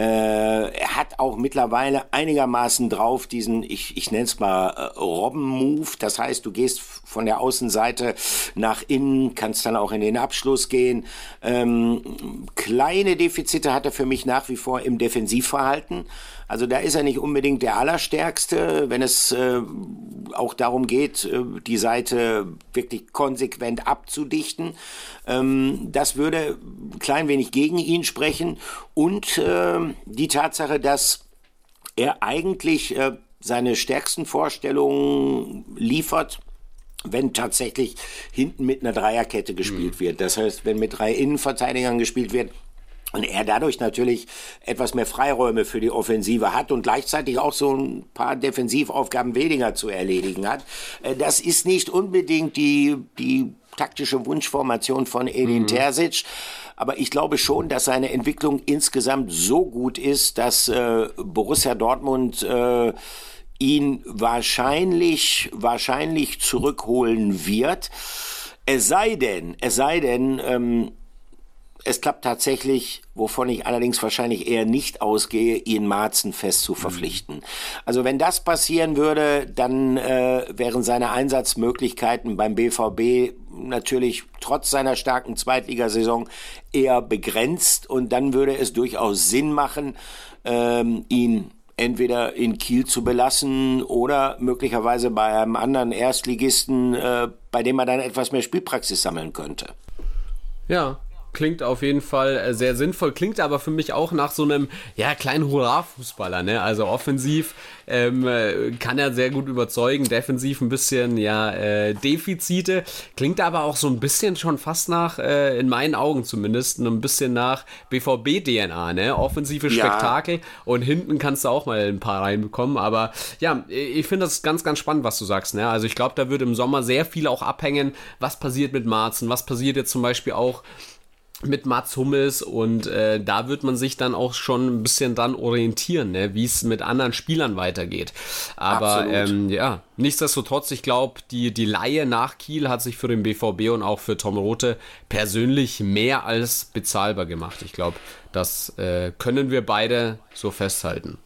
Er hat auch mittlerweile einigermaßen drauf diesen, ich, ich nenne es mal Robben-Move. Das heißt, du gehst von der Außenseite nach innen, kannst dann auch in den Abschluss gehen. Ähm, kleine Defizite hat er für mich nach wie vor im Defensivverhalten. Also da ist er nicht unbedingt der Allerstärkste, wenn es äh, auch darum geht, äh, die Seite wirklich konsequent abzudichten. Ähm, das würde ein klein wenig gegen ihn sprechen. Und äh, die Tatsache, dass er eigentlich äh, seine stärksten Vorstellungen liefert, wenn tatsächlich hinten mit einer Dreierkette gespielt mhm. wird. Das heißt, wenn mit drei Innenverteidigern gespielt wird, und er dadurch natürlich etwas mehr Freiräume für die Offensive hat und gleichzeitig auch so ein paar Defensivaufgaben weniger zu erledigen hat. Das ist nicht unbedingt die, die taktische Wunschformation von Edin mhm. Terzic. Aber ich glaube schon, dass seine Entwicklung insgesamt so gut ist, dass äh, Borussia Dortmund äh, ihn wahrscheinlich, wahrscheinlich zurückholen wird. Es sei denn, es sei denn, ähm, es klappt tatsächlich, wovon ich allerdings wahrscheinlich eher nicht ausgehe, ihn marzenfest zu verpflichten. Also wenn das passieren würde, dann äh, wären seine Einsatzmöglichkeiten beim B V B natürlich trotz seiner starken Zweitligasaison eher begrenzt. Und dann würde es durchaus Sinn machen, ähm, ihn entweder in Kiel zu belassen oder möglicherweise bei einem anderen Erstligisten, äh, bei dem man dann etwas mehr Spielpraxis sammeln könnte. Ja. Klingt auf jeden Fall sehr sinnvoll, klingt aber für mich auch nach so einem, ja, kleinen Hurra-Fußballer, ne? Also offensiv ähm, kann er sehr gut überzeugen, defensiv ein bisschen, ja, äh, Defizite, klingt aber auch so ein bisschen schon fast nach, äh, in meinen Augen zumindest, ein bisschen nach B V B-D N A, ne? Offensive Spektakel ja. Und hinten kannst du auch mal ein paar reinbekommen, aber ja, ich finde das ganz, ganz spannend, was du sagst, ne? Also ich glaube, da wird im Sommer sehr viel auch abhängen, was passiert mit Marzen, was passiert jetzt zum Beispiel auch mit Mats Hummels und äh, da wird man sich dann auch schon ein bisschen dran orientieren, ne, wie es mit anderen Spielern weitergeht. Aber ähm, ja, nichtsdestotrotz, ich glaube, die, die Leihe nach Kiel hat sich für den B V B und auch für Tom Rothe persönlich mehr als bezahlbar gemacht. Ich glaube, das äh, können wir beide so festhalten.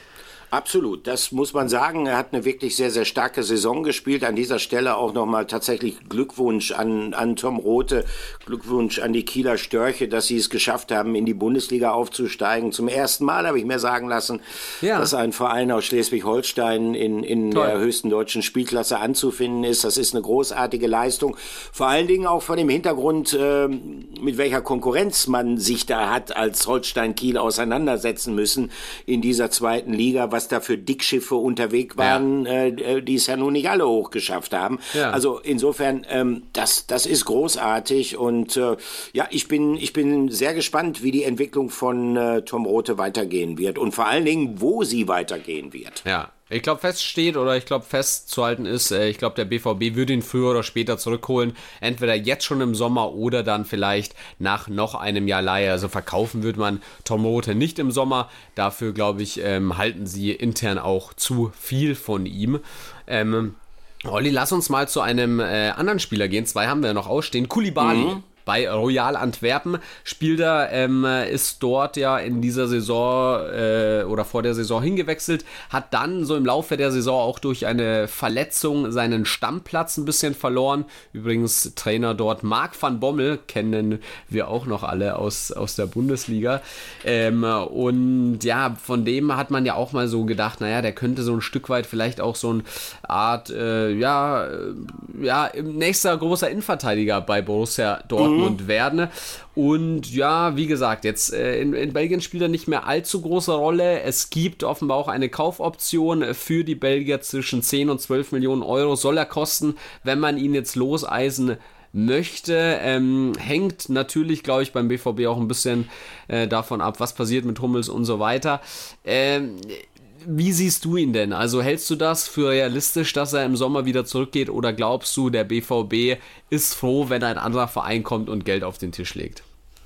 Absolut, das muss man sagen. Er hat eine wirklich sehr, sehr starke Saison gespielt. An dieser Stelle auch nochmal tatsächlich Glückwunsch an, an Tom Rothe, Glückwunsch an die Kieler Störche, dass sie es geschafft haben, in die Bundesliga aufzusteigen. Zum ersten Mal habe ich mir sagen lassen, ja. dass ein Verein aus Schleswig-Holstein in, in der höchsten deutschen Spielklasse anzufinden ist. Das ist eine großartige Leistung. Vor allen Dingen auch vor dem Hintergrund, äh, mit welcher Konkurrenz man sich da hat als Holstein-Kiel auseinandersetzen müssen in dieser zweiten Liga, was da für Dickschiffe unterwegs waren, ja. äh, die es ja nun nicht alle hochgeschafft haben. Ja. Also insofern, ähm, das, das ist großartig und äh, ja, ich bin, ich bin sehr gespannt, wie die Entwicklung von äh, Tom Rothe weitergehen wird und vor allen Dingen, wo sie weitergehen wird. Ja. Ich glaube, feststeht oder ich glaube, festzuhalten ist, äh, ich glaube, der B V B würde ihn früher oder später zurückholen. Entweder jetzt schon im Sommer oder dann vielleicht nach noch einem Jahr Leihe. Also verkaufen wird man Tom Rothe nicht im Sommer. Dafür, glaube ich, ähm, halten sie intern auch zu viel von ihm. Ähm, Olli, lass uns mal zu einem äh, anderen Spieler gehen. Zwei haben wir noch ausstehen. Koulibaly. Mhm. Bei Royal Antwerpen spielt er, ähm, ist dort ja in dieser Saison äh, oder vor der Saison hingewechselt, hat dann so im Laufe der Saison auch durch eine Verletzung seinen Stammplatz ein bisschen verloren. Übrigens Trainer dort Marc van Bommel, kennen wir auch noch alle aus, aus der Bundesliga. Ähm, und ja, von dem hat man ja auch mal so gedacht, naja, der könnte so ein Stück weit vielleicht auch so eine Art, äh, ja, ja, nächster großer Innenverteidiger bei Borussia Dortmund und werden. Und ja, wie gesagt, jetzt äh, in, in Belgien spielt er nicht mehr allzu große Rolle. Es gibt offenbar auch eine Kaufoption für die Belgier zwischen zehn und zwölf Millionen Euro. Soll er kosten, wenn man ihn jetzt loseisen möchte. Ähm, hängt natürlich, glaube ich, beim B V B auch ein bisschen äh, davon ab, was passiert mit Hummels und so weiter. Ähm, Wie siehst du ihn denn? Also hältst du das für realistisch, dass er im Sommer wieder zurückgeht oder glaubst du, der B V B ist froh, wenn ein anderer Verein kommt und Geld auf den Tisch legt?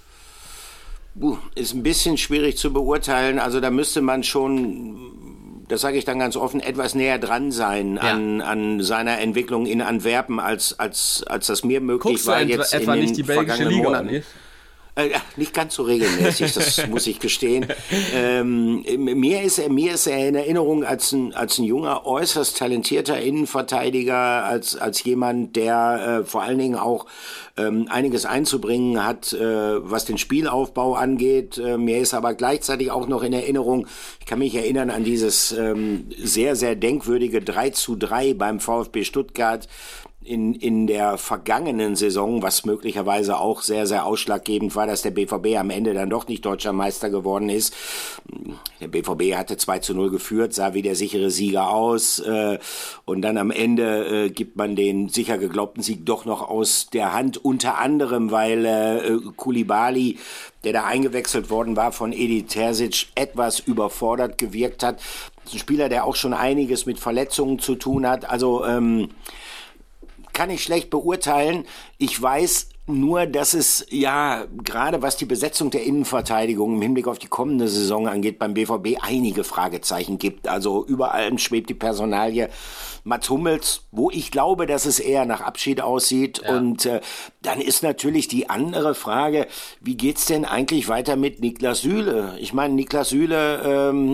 Ist ein bisschen schwierig zu beurteilen. Also da müsste man schon, das sage ich dann ganz offen, etwas näher dran sein ja. an, an seiner Entwicklung in Antwerpen, als, als, als das mir möglich Guckst war du jetzt etwa in den nicht die belgische vergangenen Liga Monaten. An, Äh, nicht ganz so regelmäßig, das muss ich gestehen. Ähm, mir ist er, mir ist er in Erinnerung als ein, als ein junger, äußerst talentierter Innenverteidiger, als, als jemand, der äh, vor allen Dingen auch ähm, einiges einzubringen hat, äh, was den Spielaufbau angeht. Äh, mir ist aber gleichzeitig auch noch in Erinnerung, ich kann mich erinnern an dieses ähm, sehr, sehr denkwürdige drei zu drei beim VfB Stuttgart, in, in der vergangenen Saison, was möglicherweise auch sehr, sehr ausschlaggebend war, dass der B V B am Ende dann doch nicht deutscher Meister geworden ist. Der B V B hatte zwei zu null geführt, sah wie der sichere Sieger aus, äh, und dann am Ende äh, gibt man den sicher geglaubten Sieg doch noch aus der Hand, unter anderem, weil äh, Koulibaly, der da eingewechselt worden war von Edin Terzic, etwas überfordert gewirkt hat. Das ist ein Spieler, der auch schon einiges mit Verletzungen zu tun hat, also ähm, kann ich schlecht beurteilen. Ich weiß nur, dass es ja gerade was die Besetzung der Innenverteidigung im Hinblick auf die kommende Saison angeht beim B V B einige Fragezeichen gibt. Also überall schwebt die Personalie Mats Hummels, wo ich glaube, dass es eher nach Abschied aussieht. Ja. Und äh, dann ist natürlich die andere Frage, wie geht's denn eigentlich weiter mit Niklas Süle? Ich meine, Niklas Süle ähm,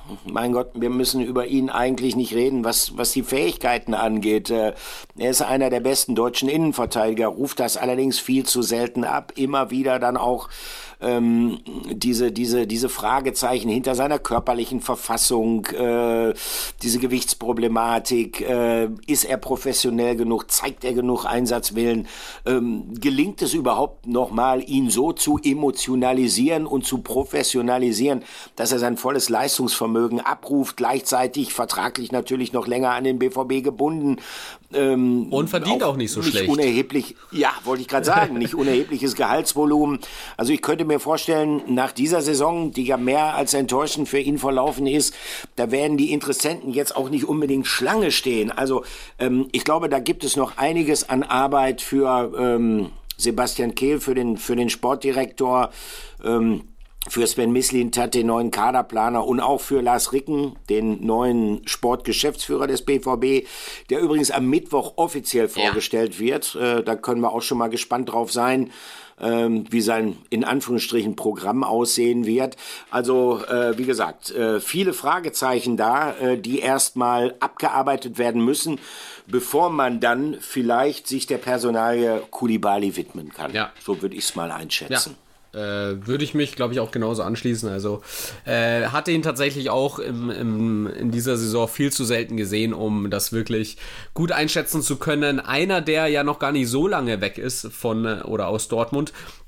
mein Gott, wir müssen über ihn eigentlich nicht reden, was, was die Fähigkeiten angeht. Er ist einer der besten deutschen Innenverteidiger, ruft das allerdings viel zu selten ab, immer wieder dann auch ähm, diese, diese, diese Fragezeichen hinter seiner körperlichen Verfassung, äh, diese Gewichtsproblematik, äh, ist er professionell genug, zeigt er genug Einsatzwillen, ähm, gelingt es überhaupt nochmal, ihn so zu emotionalisieren und zu professionalisieren, dass er sein volles Leistungsvermögen abruft, gleichzeitig vertraglich natürlich noch länger an den B V B gebunden. Ähm, und verdient auch, auch nicht so nicht schlecht. Unerheblich, ja, wollte ich gerade sagen, nicht unerhebliches Gehaltsvolumen. Also ich könnte mir vorstellen, nach dieser Saison, die ja mehr als enttäuschend für ihn verlaufen ist, da werden die Interessenten jetzt auch nicht unbedingt Schlange stehen. Also ähm, ich glaube, da gibt es noch einiges an Arbeit für ähm, Sebastian Kehl, für den, für den Sportdirektor, ähm, für Sven Mislintat, den neuen Kaderplaner, und auch für Lars Ricken, den neuen Sportgeschäftsführer des B V B, der übrigens am Mittwoch offiziell vorgestellt ja. wird. Äh, da können wir auch schon mal gespannt drauf sein, ähm, wie sein in Anführungsstrichen Programm aussehen wird. Also äh, wie gesagt, äh, viele Fragezeichen da, äh, die erstmal abgearbeitet werden müssen, bevor man dann vielleicht sich der Personalie Koulibaly widmen kann. Ja. So würde ich es mal einschätzen. Ja. Äh, würde ich mich, glaube ich, auch genauso anschließen. Also äh, hatte ihn tatsächlich auch im, im, in dieser Saison viel zu selten gesehen, um das wirklich gut einschätzen zu können. Einer, der ja noch gar nicht so lange weg ist von oder aus Dortmund,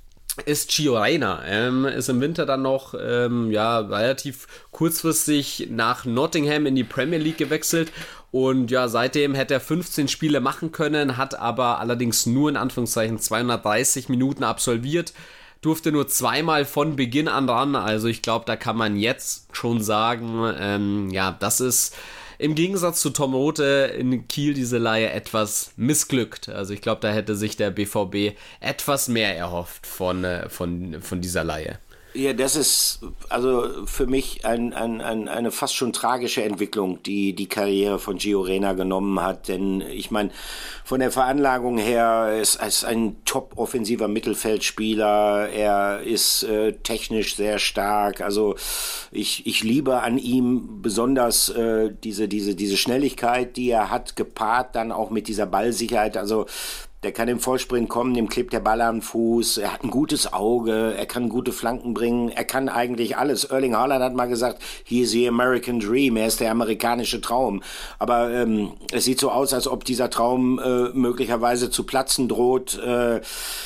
ist Gio Reyna. Ähm, ist im Winter dann noch ähm, ja, relativ kurzfristig nach Nottingham in die Premier League gewechselt. Und ja, seitdem hätte er fünfzehn Spiele machen können, hat aber allerdings nur in Anführungszeichen zweihundertdreißig Minuten absolviert. Durfte nur zweimal von Beginn an ran, also ich glaube, da kann man jetzt schon sagen, ähm, ja, das ist im Gegensatz zu Tom Rothe in Kiel diese Leihe etwas missglückt. Also ich glaube, da hätte sich der B V B etwas mehr erhofft von, äh, von, von dieser Leihe. Ja, das ist also für mich ein, ein, ein, eine fast schon tragische Entwicklung, die die Karriere von Gio Reyna genommen hat. Denn ich meine, von der Veranlagung her ist er ein top-offensiver Mittelfeldspieler. Er ist äh, technisch sehr stark. Also ich, ich liebe an ihm besonders äh, diese, diese, diese Schnelligkeit, die er hat, gepaart dann auch mit dieser Ballsicherheit. Also der kann im Vollsprint kommen, dem klebt der Ball am Fuß, er hat ein gutes Auge, er kann gute Flanken bringen, er kann eigentlich alles. Erling Haaland hat mal gesagt, he is the American Dream, er ist der amerikanische Traum. Aber ähm, es sieht so aus, als ob dieser Traum äh, möglicherweise zu platzen droht. Äh,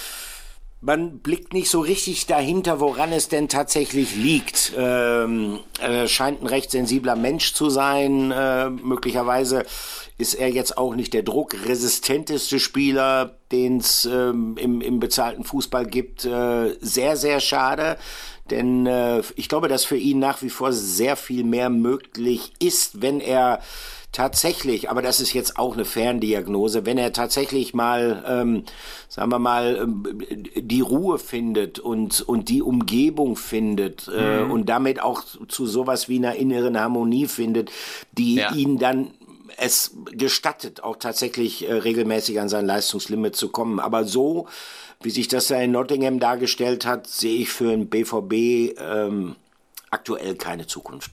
Man blickt nicht so richtig dahinter, woran es denn tatsächlich liegt. Ähm, er scheint ein recht sensibler Mensch zu sein. Äh, möglicherweise ist er jetzt auch nicht der druckresistenteste Spieler, den es ähm, im, im bezahlten Fußball gibt. Äh, sehr, sehr schade. Denn äh, ich glaube, dass für ihn nach wie vor sehr viel mehr möglich ist, wenn er tatsächlich, aber das ist jetzt auch eine Ferndiagnose, wenn er tatsächlich mal, ähm, sagen wir mal, ähm, die Ruhe findet und und die Umgebung findet äh, mhm. und damit auch zu sowas wie einer inneren Harmonie findet, die ja. ihn dann es gestattet, auch tatsächlich äh, regelmäßig an sein Leistungslimit zu kommen. Aber so, wie sich das ja in Nottingham dargestellt hat, sehe ich für den B V B ähm, aktuell keine Zukunft.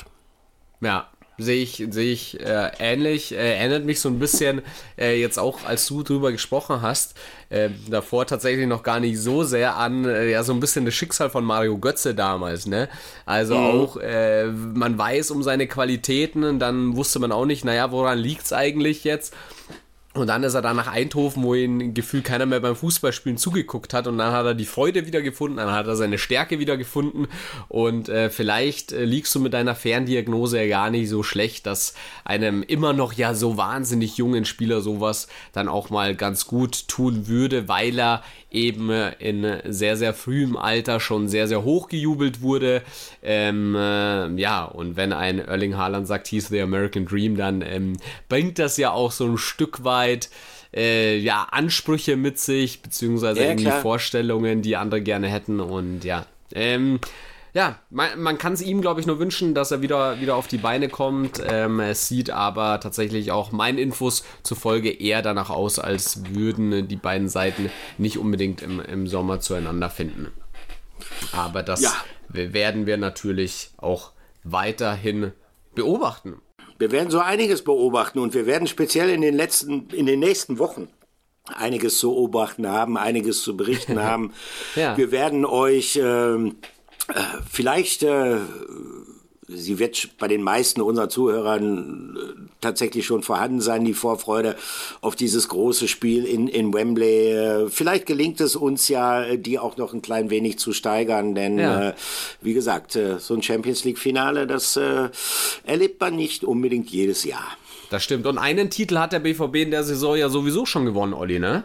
Ja. Sehe ich, sehe ich äh, ähnlich, äh, erinnert mich so ein bisschen, äh, jetzt auch als du drüber gesprochen hast, äh, davor tatsächlich noch gar nicht so sehr an, äh, ja so ein bisschen das Schicksal von Mario Götze damals, ne? Also mhm. auch, äh, man weiß um seine Qualitäten und dann wusste man auch nicht, naja, woran liegt's eigentlich jetzt? Und dann ist er da nach Eindhoven, wo ihn gefühlt keiner mehr beim Fußballspielen zugeguckt hat. Und dann hat er die Freude wieder gefunden, dann hat er seine Stärke wieder gefunden. Und äh, vielleicht äh, liegst du mit deiner Ferndiagnose ja gar nicht so schlecht, dass einem immer noch ja so wahnsinnig jungen Spieler sowas dann auch mal ganz gut tun würde, weil er eben in sehr, sehr frühem Alter schon sehr, sehr hoch gejubelt wurde. Ähm, äh, ja, und wenn ein Erling Haaland sagt, he's the American Dream, dann ähm, bringt das ja auch so ein Stück weit äh, ja, Ansprüche mit sich, beziehungsweise ja, irgendwie Vorstellungen, die andere gerne hätten. Und ja, ähm, ja, man, man kann es ihm, glaube ich, nur wünschen, dass er wieder, wieder auf die Beine kommt. Ähm, es sieht aber tatsächlich auch meinen Infos zufolge eher danach aus, als würden die beiden Seiten nicht unbedingt im, im Sommer zueinander finden. Aber das ja. werden wir natürlich auch weiterhin beobachten. Wir werden so einiges beobachten und wir werden speziell in den letzten, in den nächsten Wochen einiges zu beobachten haben, einiges zu berichten haben. Ja. Wir werden euch äh, äh, vielleicht, äh, sie wird bei den meisten unserer Zuhörern äh, tatsächlich schon vorhanden sein, die Vorfreude auf dieses große Spiel in, in Wembley. Äh, vielleicht gelingt es uns ja, die auch noch ein klein wenig zu steigern, denn ja. äh, wie gesagt, äh, so ein Champions-League-Finale, das äh, erlebt man nicht unbedingt jedes Jahr. Das stimmt. Und einen Titel hat der B V B in der Saison ja sowieso schon gewonnen, Olli, ne?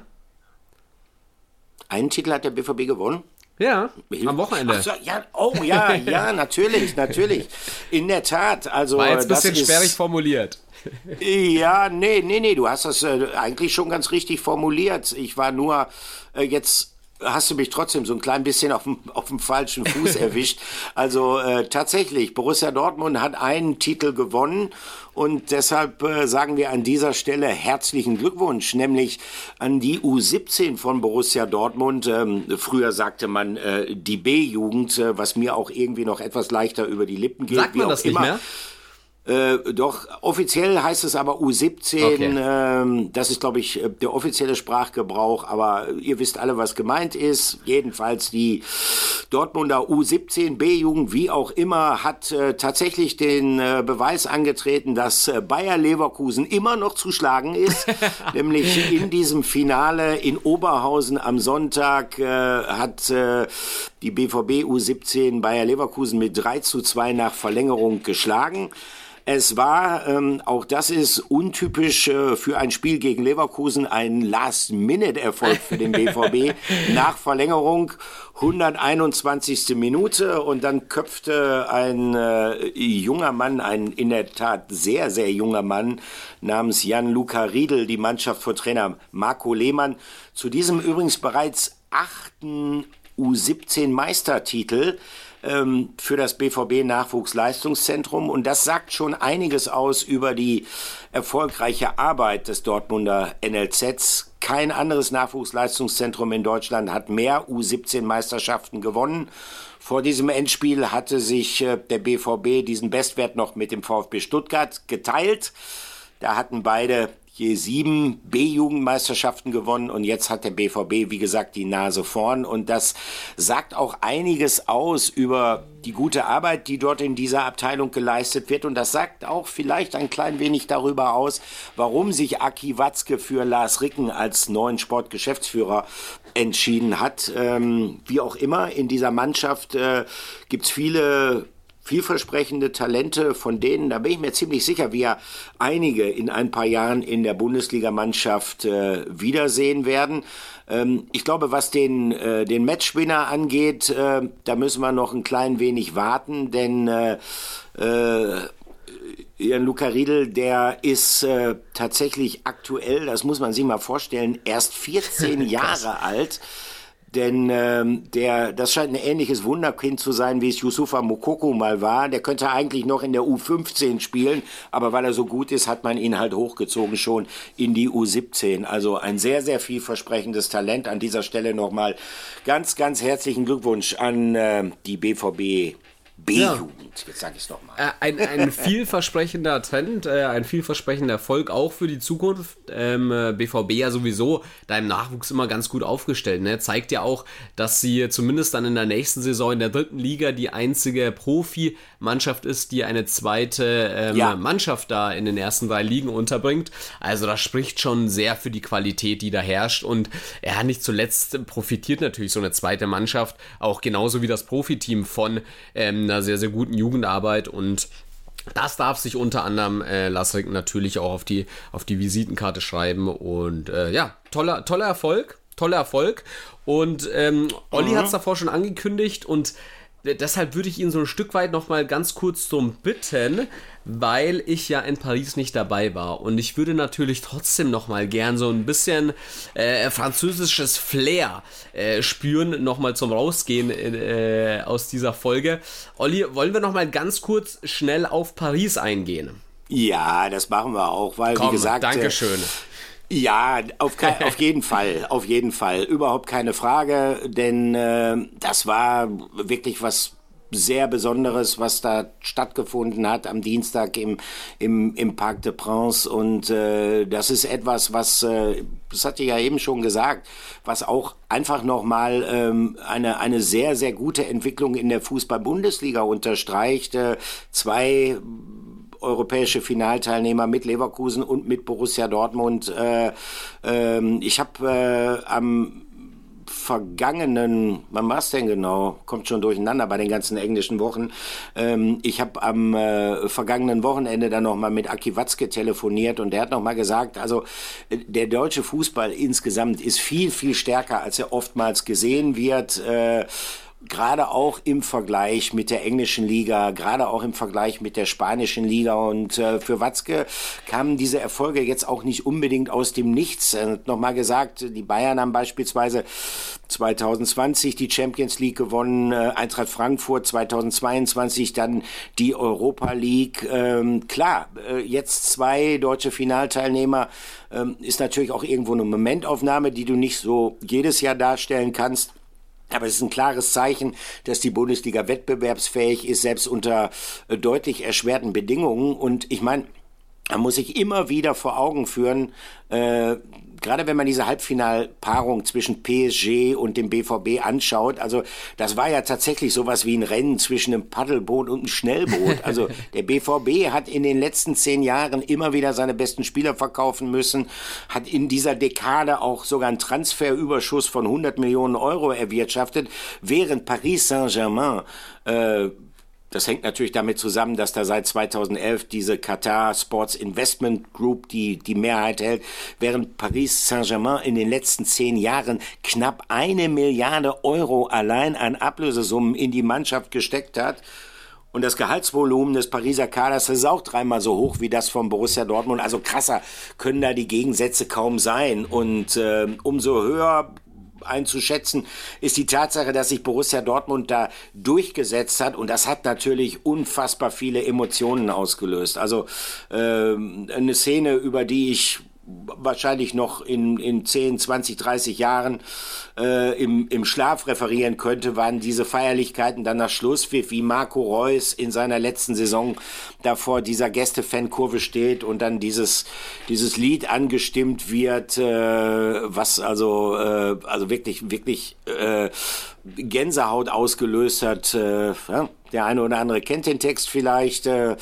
Einen Titel hat der B V B gewonnen? Ja, am Wochenende. Ach so, ja, oh ja, ja, natürlich, natürlich. In der Tat. Also, war jetzt ein das bisschen ist, sperrig formuliert. Ja, nee, nee, nee, du hast das äh, eigentlich schon ganz richtig formuliert. Ich war nur äh, jetzt... hast du mich trotzdem so ein klein bisschen auf dem, auf dem falschen Fuß erwischt. Also äh, tatsächlich, Borussia Dortmund hat einen Titel gewonnen und deshalb äh, sagen wir an dieser Stelle herzlichen Glückwunsch, nämlich an die U siebzehn von Borussia Dortmund. Ähm, früher sagte man äh, die B-Jugend, äh, was mir auch irgendwie noch etwas leichter über die Lippen geht. Sagt man das nicht mehr? Äh, doch, offiziell heißt es aber U siebzehn, okay. ähm, das ist, glaube ich, der offizielle Sprachgebrauch, aber ihr wisst alle, was gemeint ist. Jedenfalls die Dortmunder U siebzehn, B-Jugend, wie auch immer, hat äh, tatsächlich den äh, Beweis angetreten, dass äh, Bayer Leverkusen immer noch zu schlagen ist. Nämlich in diesem Finale in Oberhausen am Sonntag äh, hat äh, die B V B U siebzehn Bayer Leverkusen mit drei zu zwei nach Verlängerung geschlagen. Es war, ähm, auch das ist untypisch äh, für ein Spiel gegen Leverkusen, ein Last-Minute-Erfolg für den B V B. Nach Verlängerung, hunderteinundzwanzigste Minute und dann köpfte ein äh, junger Mann, ein in der Tat sehr, sehr junger Mann namens Jan-Luca Riedl, die Mannschaft von Trainer Marco Lehmann, zu diesem übrigens bereits achten U siebzehn Meistertitel ähm, für das B V B Nachwuchsleistungszentrum. Und das sagt schon einiges aus über die erfolgreiche Arbeit des Dortmunder N L Zs. Kein anderes Nachwuchsleistungszentrum in Deutschland hat mehr U siebzehn Meisterschaften gewonnen. Vor diesem Endspiel hatte sich äh, der B V B diesen Bestwert noch mit dem VfB Stuttgart geteilt. Da hatten beide je sieben B-Jugendmeisterschaften gewonnen und jetzt hat der B V B, wie gesagt, die Nase vorn und das sagt auch einiges aus über die gute Arbeit, die dort in dieser Abteilung geleistet wird und das sagt auch vielleicht ein klein wenig darüber aus, warum sich Aki Watzke für Lars Ricken als neuen Sportgeschäftsführer entschieden hat. Ähm, wie auch immer, in dieser Mannschaft äh, gibt's viele vielversprechende Talente, von denen, da bin ich mir ziemlich sicher, wir einige in ein paar Jahren in der Bundesligamannschaft äh, wiedersehen werden. Ähm, ich glaube, was den, äh, den Matchwinner angeht, äh, da müssen wir noch ein klein wenig warten, denn äh, äh, Jan-Luca Riedl, der ist äh, tatsächlich aktuell, das muss man sich mal vorstellen, erst vierzehn Jahre alt. Denn ähm, der, das scheint ein ähnliches Wunderkind zu sein, wie es Youssoufa Moukoko mal war. Der könnte eigentlich noch in der U fünfzehn spielen, aber weil er so gut ist, hat man ihn halt hochgezogen schon in die U siebzehn. Also ein sehr, sehr vielversprechendes Talent. An dieser Stelle nochmal ganz, ganz herzlichen Glückwunsch an äh, die B V B B-Jugend, ja. Jetzt sage ich es nochmal. Äh, ein, ein vielversprechender Trend, äh, ein vielversprechender Erfolg auch für die Zukunft. Ähm, B V B ja sowieso da im Nachwuchs immer ganz gut aufgestellt. Ne? Zeigt ja auch, dass sie zumindest dann in der nächsten Saison in der dritten Liga die einzige Profimannschaft ist, die eine zweite ähm, ja. Mannschaft da in den ersten drei Ligen unterbringt. Also das spricht schon sehr für die Qualität, die da herrscht. Und er ja, nicht zuletzt profitiert natürlich so eine zweite Mannschaft auch genauso wie das Profiteam von ähm, einer sehr, sehr guten Jugendarbeit und das darf sich unter anderem äh, Lars Ricken natürlich auch auf die, auf die Visitenkarte schreiben und äh, ja, toller, toller Erfolg, toller Erfolg und ähm, Olli mhm. hat es davor schon angekündigt und deshalb würde ich ihn so ein Stück weit noch mal ganz kurz drum bitten, weil ich ja in Paris nicht dabei war und ich würde natürlich trotzdem noch mal gern so ein bisschen äh, französisches Flair äh, spüren, noch mal zum Rausgehen äh, aus dieser Folge. Olli, wollen wir noch mal ganz kurz schnell auf Paris eingehen? Ja, das machen wir auch, weil Komm, wie gesagt... Dankeschön. Äh, Ja, auf, ke- auf jeden Fall, auf jeden Fall, überhaupt keine Frage, denn äh, das war wirklich was sehr Besonderes, was da stattgefunden hat am Dienstag im, im, im Parc des Princes. Und äh, das ist etwas, was, äh, das hatte ich ja eben schon gesagt, was auch einfach nochmal ähm, eine, eine sehr, sehr gute Entwicklung in der Fußball-Bundesliga unterstreicht. Äh, zwei europäische Finalteilnehmer mit Leverkusen und mit Borussia Dortmund. Äh, äh, ich habe äh, am vergangenen, wann war es denn genau? Kommt schon durcheinander bei den ganzen englischen Wochen. Ähm, ich habe am äh, vergangenen Wochenende dann nochmal mit Aki Watzke telefoniert und der hat nochmal gesagt, also äh, der deutsche Fußball insgesamt ist viel, viel stärker, als er oftmals gesehen wird. Äh, Gerade auch im Vergleich mit der englischen Liga, gerade auch im Vergleich mit der spanischen Liga. Und äh, für Watzke kamen diese Erfolge jetzt auch nicht unbedingt aus dem Nichts. Er hat nochmal gesagt, die Bayern haben beispielsweise zwanzig zwanzig die Champions League gewonnen, äh, Eintracht Frankfurt zweitausendzweiundzwanzig dann die Europa League. Ähm, klar, äh, jetzt zwei deutsche Finalteilnehmer ähm, ist natürlich auch irgendwo eine Momentaufnahme, die du nicht so jedes Jahr darstellen kannst. Aber es ist ein klares Zeichen, dass die Bundesliga wettbewerbsfähig ist, selbst unter äh, deutlich erschwerten Bedingungen. Und ich meine, man muss sich immer wieder vor Augen führen, äh, gerade wenn man diese Halbfinalpaarung zwischen P S G und dem B V B anschaut, also das war ja tatsächlich sowas wie ein Rennen zwischen einem Paddelboot und einem Schnellboot. Also der B V B hat in den letzten zehn Jahren immer wieder seine besten Spieler verkaufen müssen, hat in dieser Dekade auch sogar einen Transferüberschuss von hundert Millionen Euro erwirtschaftet, während Paris Saint-Germain äh, das hängt natürlich damit zusammen, dass da seit zweitausendelf diese Qatar Sports Investment Group die, die Mehrheit hält, während Paris Saint-Germain in den letzten zehn Jahren knapp eine Milliarde Euro allein an Ablösesummen in die Mannschaft gesteckt hat. Und das Gehaltsvolumen des Pariser Kaders ist auch dreimal so hoch wie das von Borussia Dortmund. Also krasser können da die Gegensätze kaum sein. Und äh, umso höher einzuschätzen ist die Tatsache, dass sich Borussia Dortmund da durchgesetzt hat, und das hat natürlich unfassbar viele Emotionen ausgelöst. Also äh, eine Szene, über die ich wahrscheinlich noch in, in zehn, zwanzig, dreißig Jahren äh, im, im Schlaf referieren könnte, waren diese Feierlichkeiten dann nach Schlusspfiff, wie Marco Reus in seiner letzten Saison da vor dieser Gäste-Fan-Kurve steht und dann dieses, dieses Lied angestimmt wird, äh, was also, äh, also wirklich, wirklich äh, Gänsehaut ausgelöst hat. Äh, ja, der eine oder andere kennt den Text vielleicht. Äh,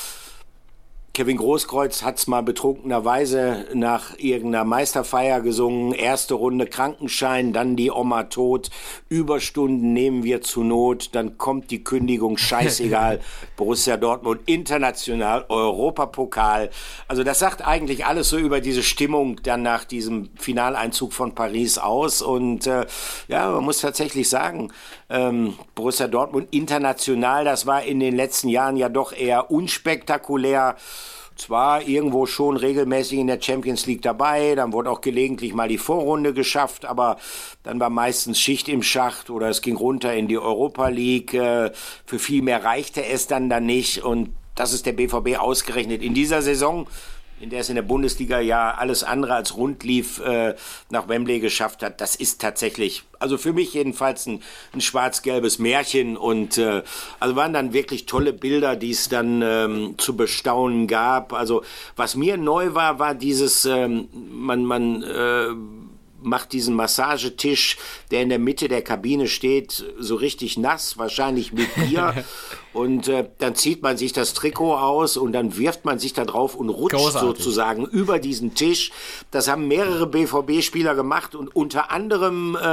Kevin Großkreuz hat's mal betrunkenerweise nach irgendeiner Meisterfeier gesungen. Erste Runde Krankenschein, dann die Oma tot. Überstunden nehmen wir zu Not. Dann kommt die Kündigung, scheißegal. Borussia Dortmund international, Europapokal. Also das sagt eigentlich alles so über diese Stimmung dann nach diesem Finaleinzug von Paris aus. Und äh, ja, man muss tatsächlich sagen, ähm, Borussia Dortmund international, das war in den letzten Jahren ja doch eher unspektakulär. Zwar irgendwo schon regelmäßig in der Champions League dabei, dann wurde auch gelegentlich mal die Vorrunde geschafft, aber dann war meistens Schicht im Schacht oder es ging runter in die Europa League. Für viel mehr reichte es dann dann nicht, und das ist der B V B ausgerechnet in dieser Saison, in der es in der Bundesliga ja alles andere als rund lief, äh, nach Wembley geschafft hat. Das ist tatsächlich, also für mich jedenfalls ein, ein schwarz-gelbes Märchen, und äh, also waren dann wirklich tolle Bilder, die es dann ähm, zu bestaunen gab. Also was mir neu war, war dieses, ähm, man, man äh, macht diesen Massagetisch, der in der Mitte der Kabine steht, so richtig nass, wahrscheinlich mit Bier. Und äh, dann zieht man sich das Trikot aus und dann wirft man sich da drauf und rutscht Großartig. sozusagen über diesen Tisch. Das haben mehrere B V B-Spieler gemacht, und unter anderem äh,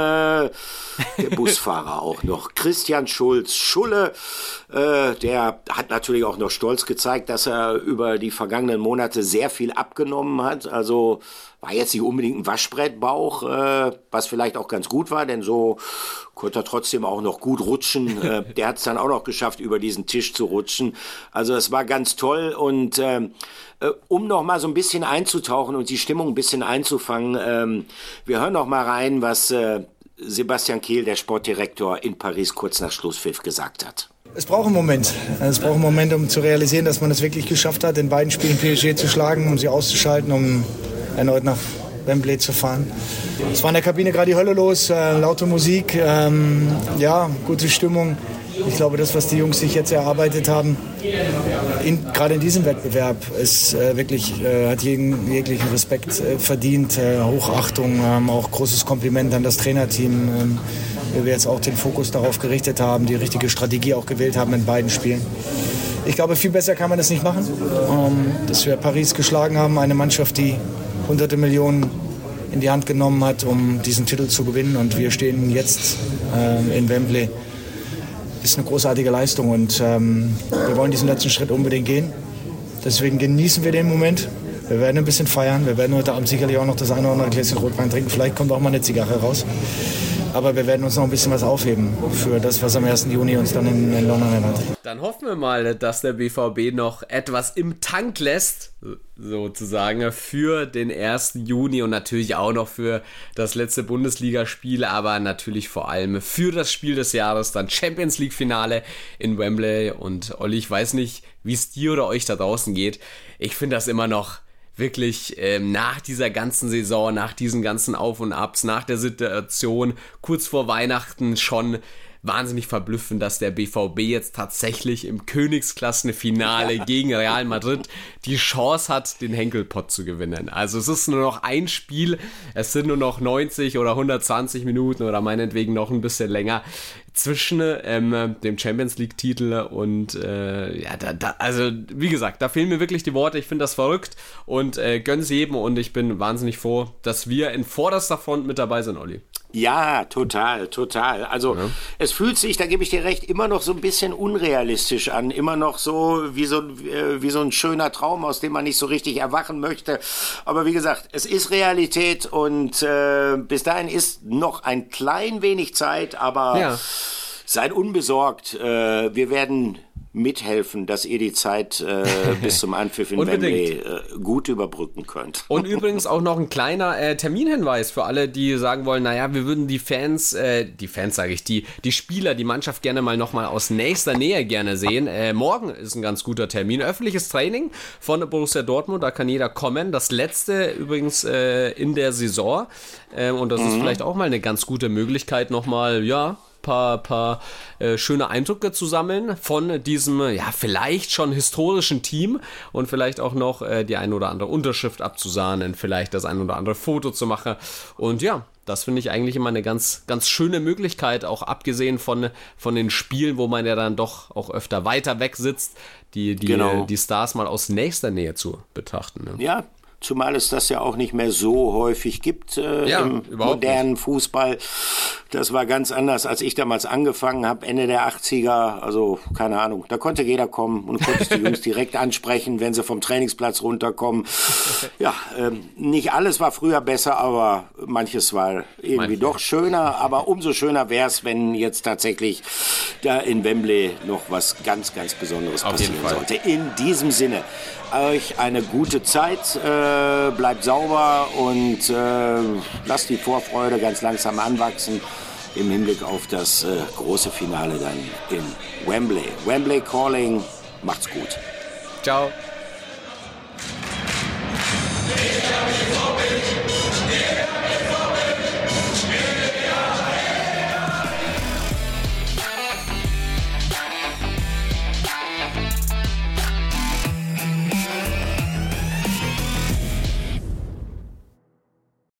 der Busfahrer auch noch, Christian Schulz. Schulle, äh, der hat natürlich auch noch stolz gezeigt, dass er über die vergangenen Monate sehr viel abgenommen hat. Also war jetzt nicht unbedingt ein Waschbrettbauch, äh, was vielleicht auch ganz gut war, denn so konnte er trotzdem auch noch gut rutschen. Äh, der hat es dann auch noch geschafft, über diesen Tisch zu rutschen. Also es war ganz toll, und äh, äh, um noch mal so ein bisschen einzutauchen und die Stimmung ein bisschen einzufangen, äh, wir hören noch mal rein, was äh, Sebastian Kehl, der Sportdirektor in Paris, kurz nach Schlusspfiff gesagt hat. Es braucht einen Moment. Es braucht einen Moment, um zu realisieren, dass man es wirklich geschafft hat, in beiden Spielen P S G zu schlagen, um sie auszuschalten, um erneut nach Wembley zu fahren. Es war in der Kabine gerade die Hölle los, äh, laute Musik, ähm, ja, gute Stimmung. Ich glaube, das, was die Jungs sich jetzt erarbeitet haben, in, gerade in diesem Wettbewerb, ist äh, wirklich, äh, hat jeden, jeglichen Respekt äh, verdient, äh, Hochachtung, ähm, auch großes Kompliment an das Trainerteam, ähm, weil wir jetzt auch den Fokus darauf gerichtet haben, die richtige Strategie auch gewählt haben in beiden Spielen. Ich glaube, viel besser kann man das nicht machen, ähm, dass wir Paris geschlagen haben, eine Mannschaft, die hunderte Millionen in die Hand genommen hat, um diesen Titel zu gewinnen, und wir stehen jetzt äh, in Wembley. Das ist eine großartige Leistung und ähm, wir wollen diesen letzten Schritt unbedingt gehen. Deswegen genießen wir den Moment. Wir werden ein bisschen feiern. Wir werden heute Abend sicherlich auch noch das eine oder andere Gläschen Rotwein trinken. Vielleicht kommt auch mal eine Zigarre raus. Aber wir werden uns noch ein bisschen was aufheben für das, was am ersten Juni uns dann in, in London erwartet. Dann hoffen wir mal, dass der B V B noch etwas im Tank lässt, sozusagen, für den ersten Juni und natürlich auch noch für das letzte Bundesligaspiel, aber natürlich vor allem für das Spiel des Jahres, dann Champions League Finale in Wembley. Und Olli, ich weiß nicht, wie es dir oder euch da draußen geht. Ich finde das immer noch wirklich ähm, nach dieser ganzen Saison, nach diesen ganzen Auf und Abs, nach der Situation kurz vor Weihnachten schon wahnsinnig verblüffend, dass der B V B jetzt tatsächlich im Königsklassenfinale ja. gegen Real Madrid die Chance hat, den Henkelpott zu gewinnen. Also es ist nur noch ein Spiel, es sind nur noch neunzig oder hundertzwanzig Minuten oder meinetwegen noch ein bisschen länger zwischen ähm, dem Champions-League-Titel und äh, ja, da, da, also wie gesagt, da fehlen mir wirklich die Worte. Ich finde das verrückt und äh, gönn's jedem, und ich bin wahnsinnig froh, dass wir in vorderster Front mit dabei sind, Olli. Ja, total, total. Also ja. Es fühlt sich, da gebe ich dir recht, immer noch so ein bisschen unrealistisch an. Immer noch so wie so, äh, wie so ein schöner Traum, aus dem man nicht so richtig erwachen möchte. Aber wie gesagt, es ist Realität und äh, bis dahin ist noch ein klein wenig Zeit, aber ja. Seid unbesorgt. Äh, wir werden mithelfen, dass ihr die Zeit äh, bis zum Anpfiff in Wembley äh, gut überbrücken könnt. Und übrigens auch noch ein kleiner äh, Terminhinweis für alle, die sagen wollen, naja, wir würden die Fans, äh, die Fans sage ich, die, die Spieler, die Mannschaft gerne mal nochmal aus nächster Nähe gerne sehen. Äh, morgen ist ein ganz guter Termin. Öffentliches Training von Borussia Dortmund, da kann jeder kommen. Das letzte übrigens äh, in der Saison. Äh, und das mhm. ist vielleicht auch mal eine ganz gute Möglichkeit, nochmal, ja, paar, paar äh, schöne Eindrücke zu sammeln von diesem, ja, vielleicht schon historischen Team und vielleicht auch noch äh, die ein oder andere Unterschrift abzusahnen, vielleicht das ein oder andere Foto zu machen. Und ja, das finde ich eigentlich immer eine ganz, ganz schöne Möglichkeit, auch abgesehen von, von den Spielen, wo man ja dann doch auch öfter weiter weg sitzt, die, die, genau. die Stars mal aus nächster Nähe zu betrachten. Ne? Ja. Zumal es das ja auch nicht mehr so häufig gibt äh, ja, im modernen nicht. Fußball. Das war ganz anders, als ich damals angefangen habe, Ende der achtziger. Also, keine Ahnung, da konnte jeder kommen und konnte die Jungs direkt ansprechen, wenn sie vom Trainingsplatz runterkommen. Ja, ähm, nicht alles war früher besser, aber manches war irgendwie Manche. doch schöner. Aber umso schöner wäre es, wenn jetzt tatsächlich da in Wembley noch was ganz, ganz Besonderes Auf passieren sollte. In diesem Sinne, euch eine gute Zeit, äh, bleibt sauber und äh, lasst die Vorfreude ganz langsam anwachsen im Hinblick auf das äh, große Finale dann in Wembley. Wembley Calling, macht's gut. Ciao.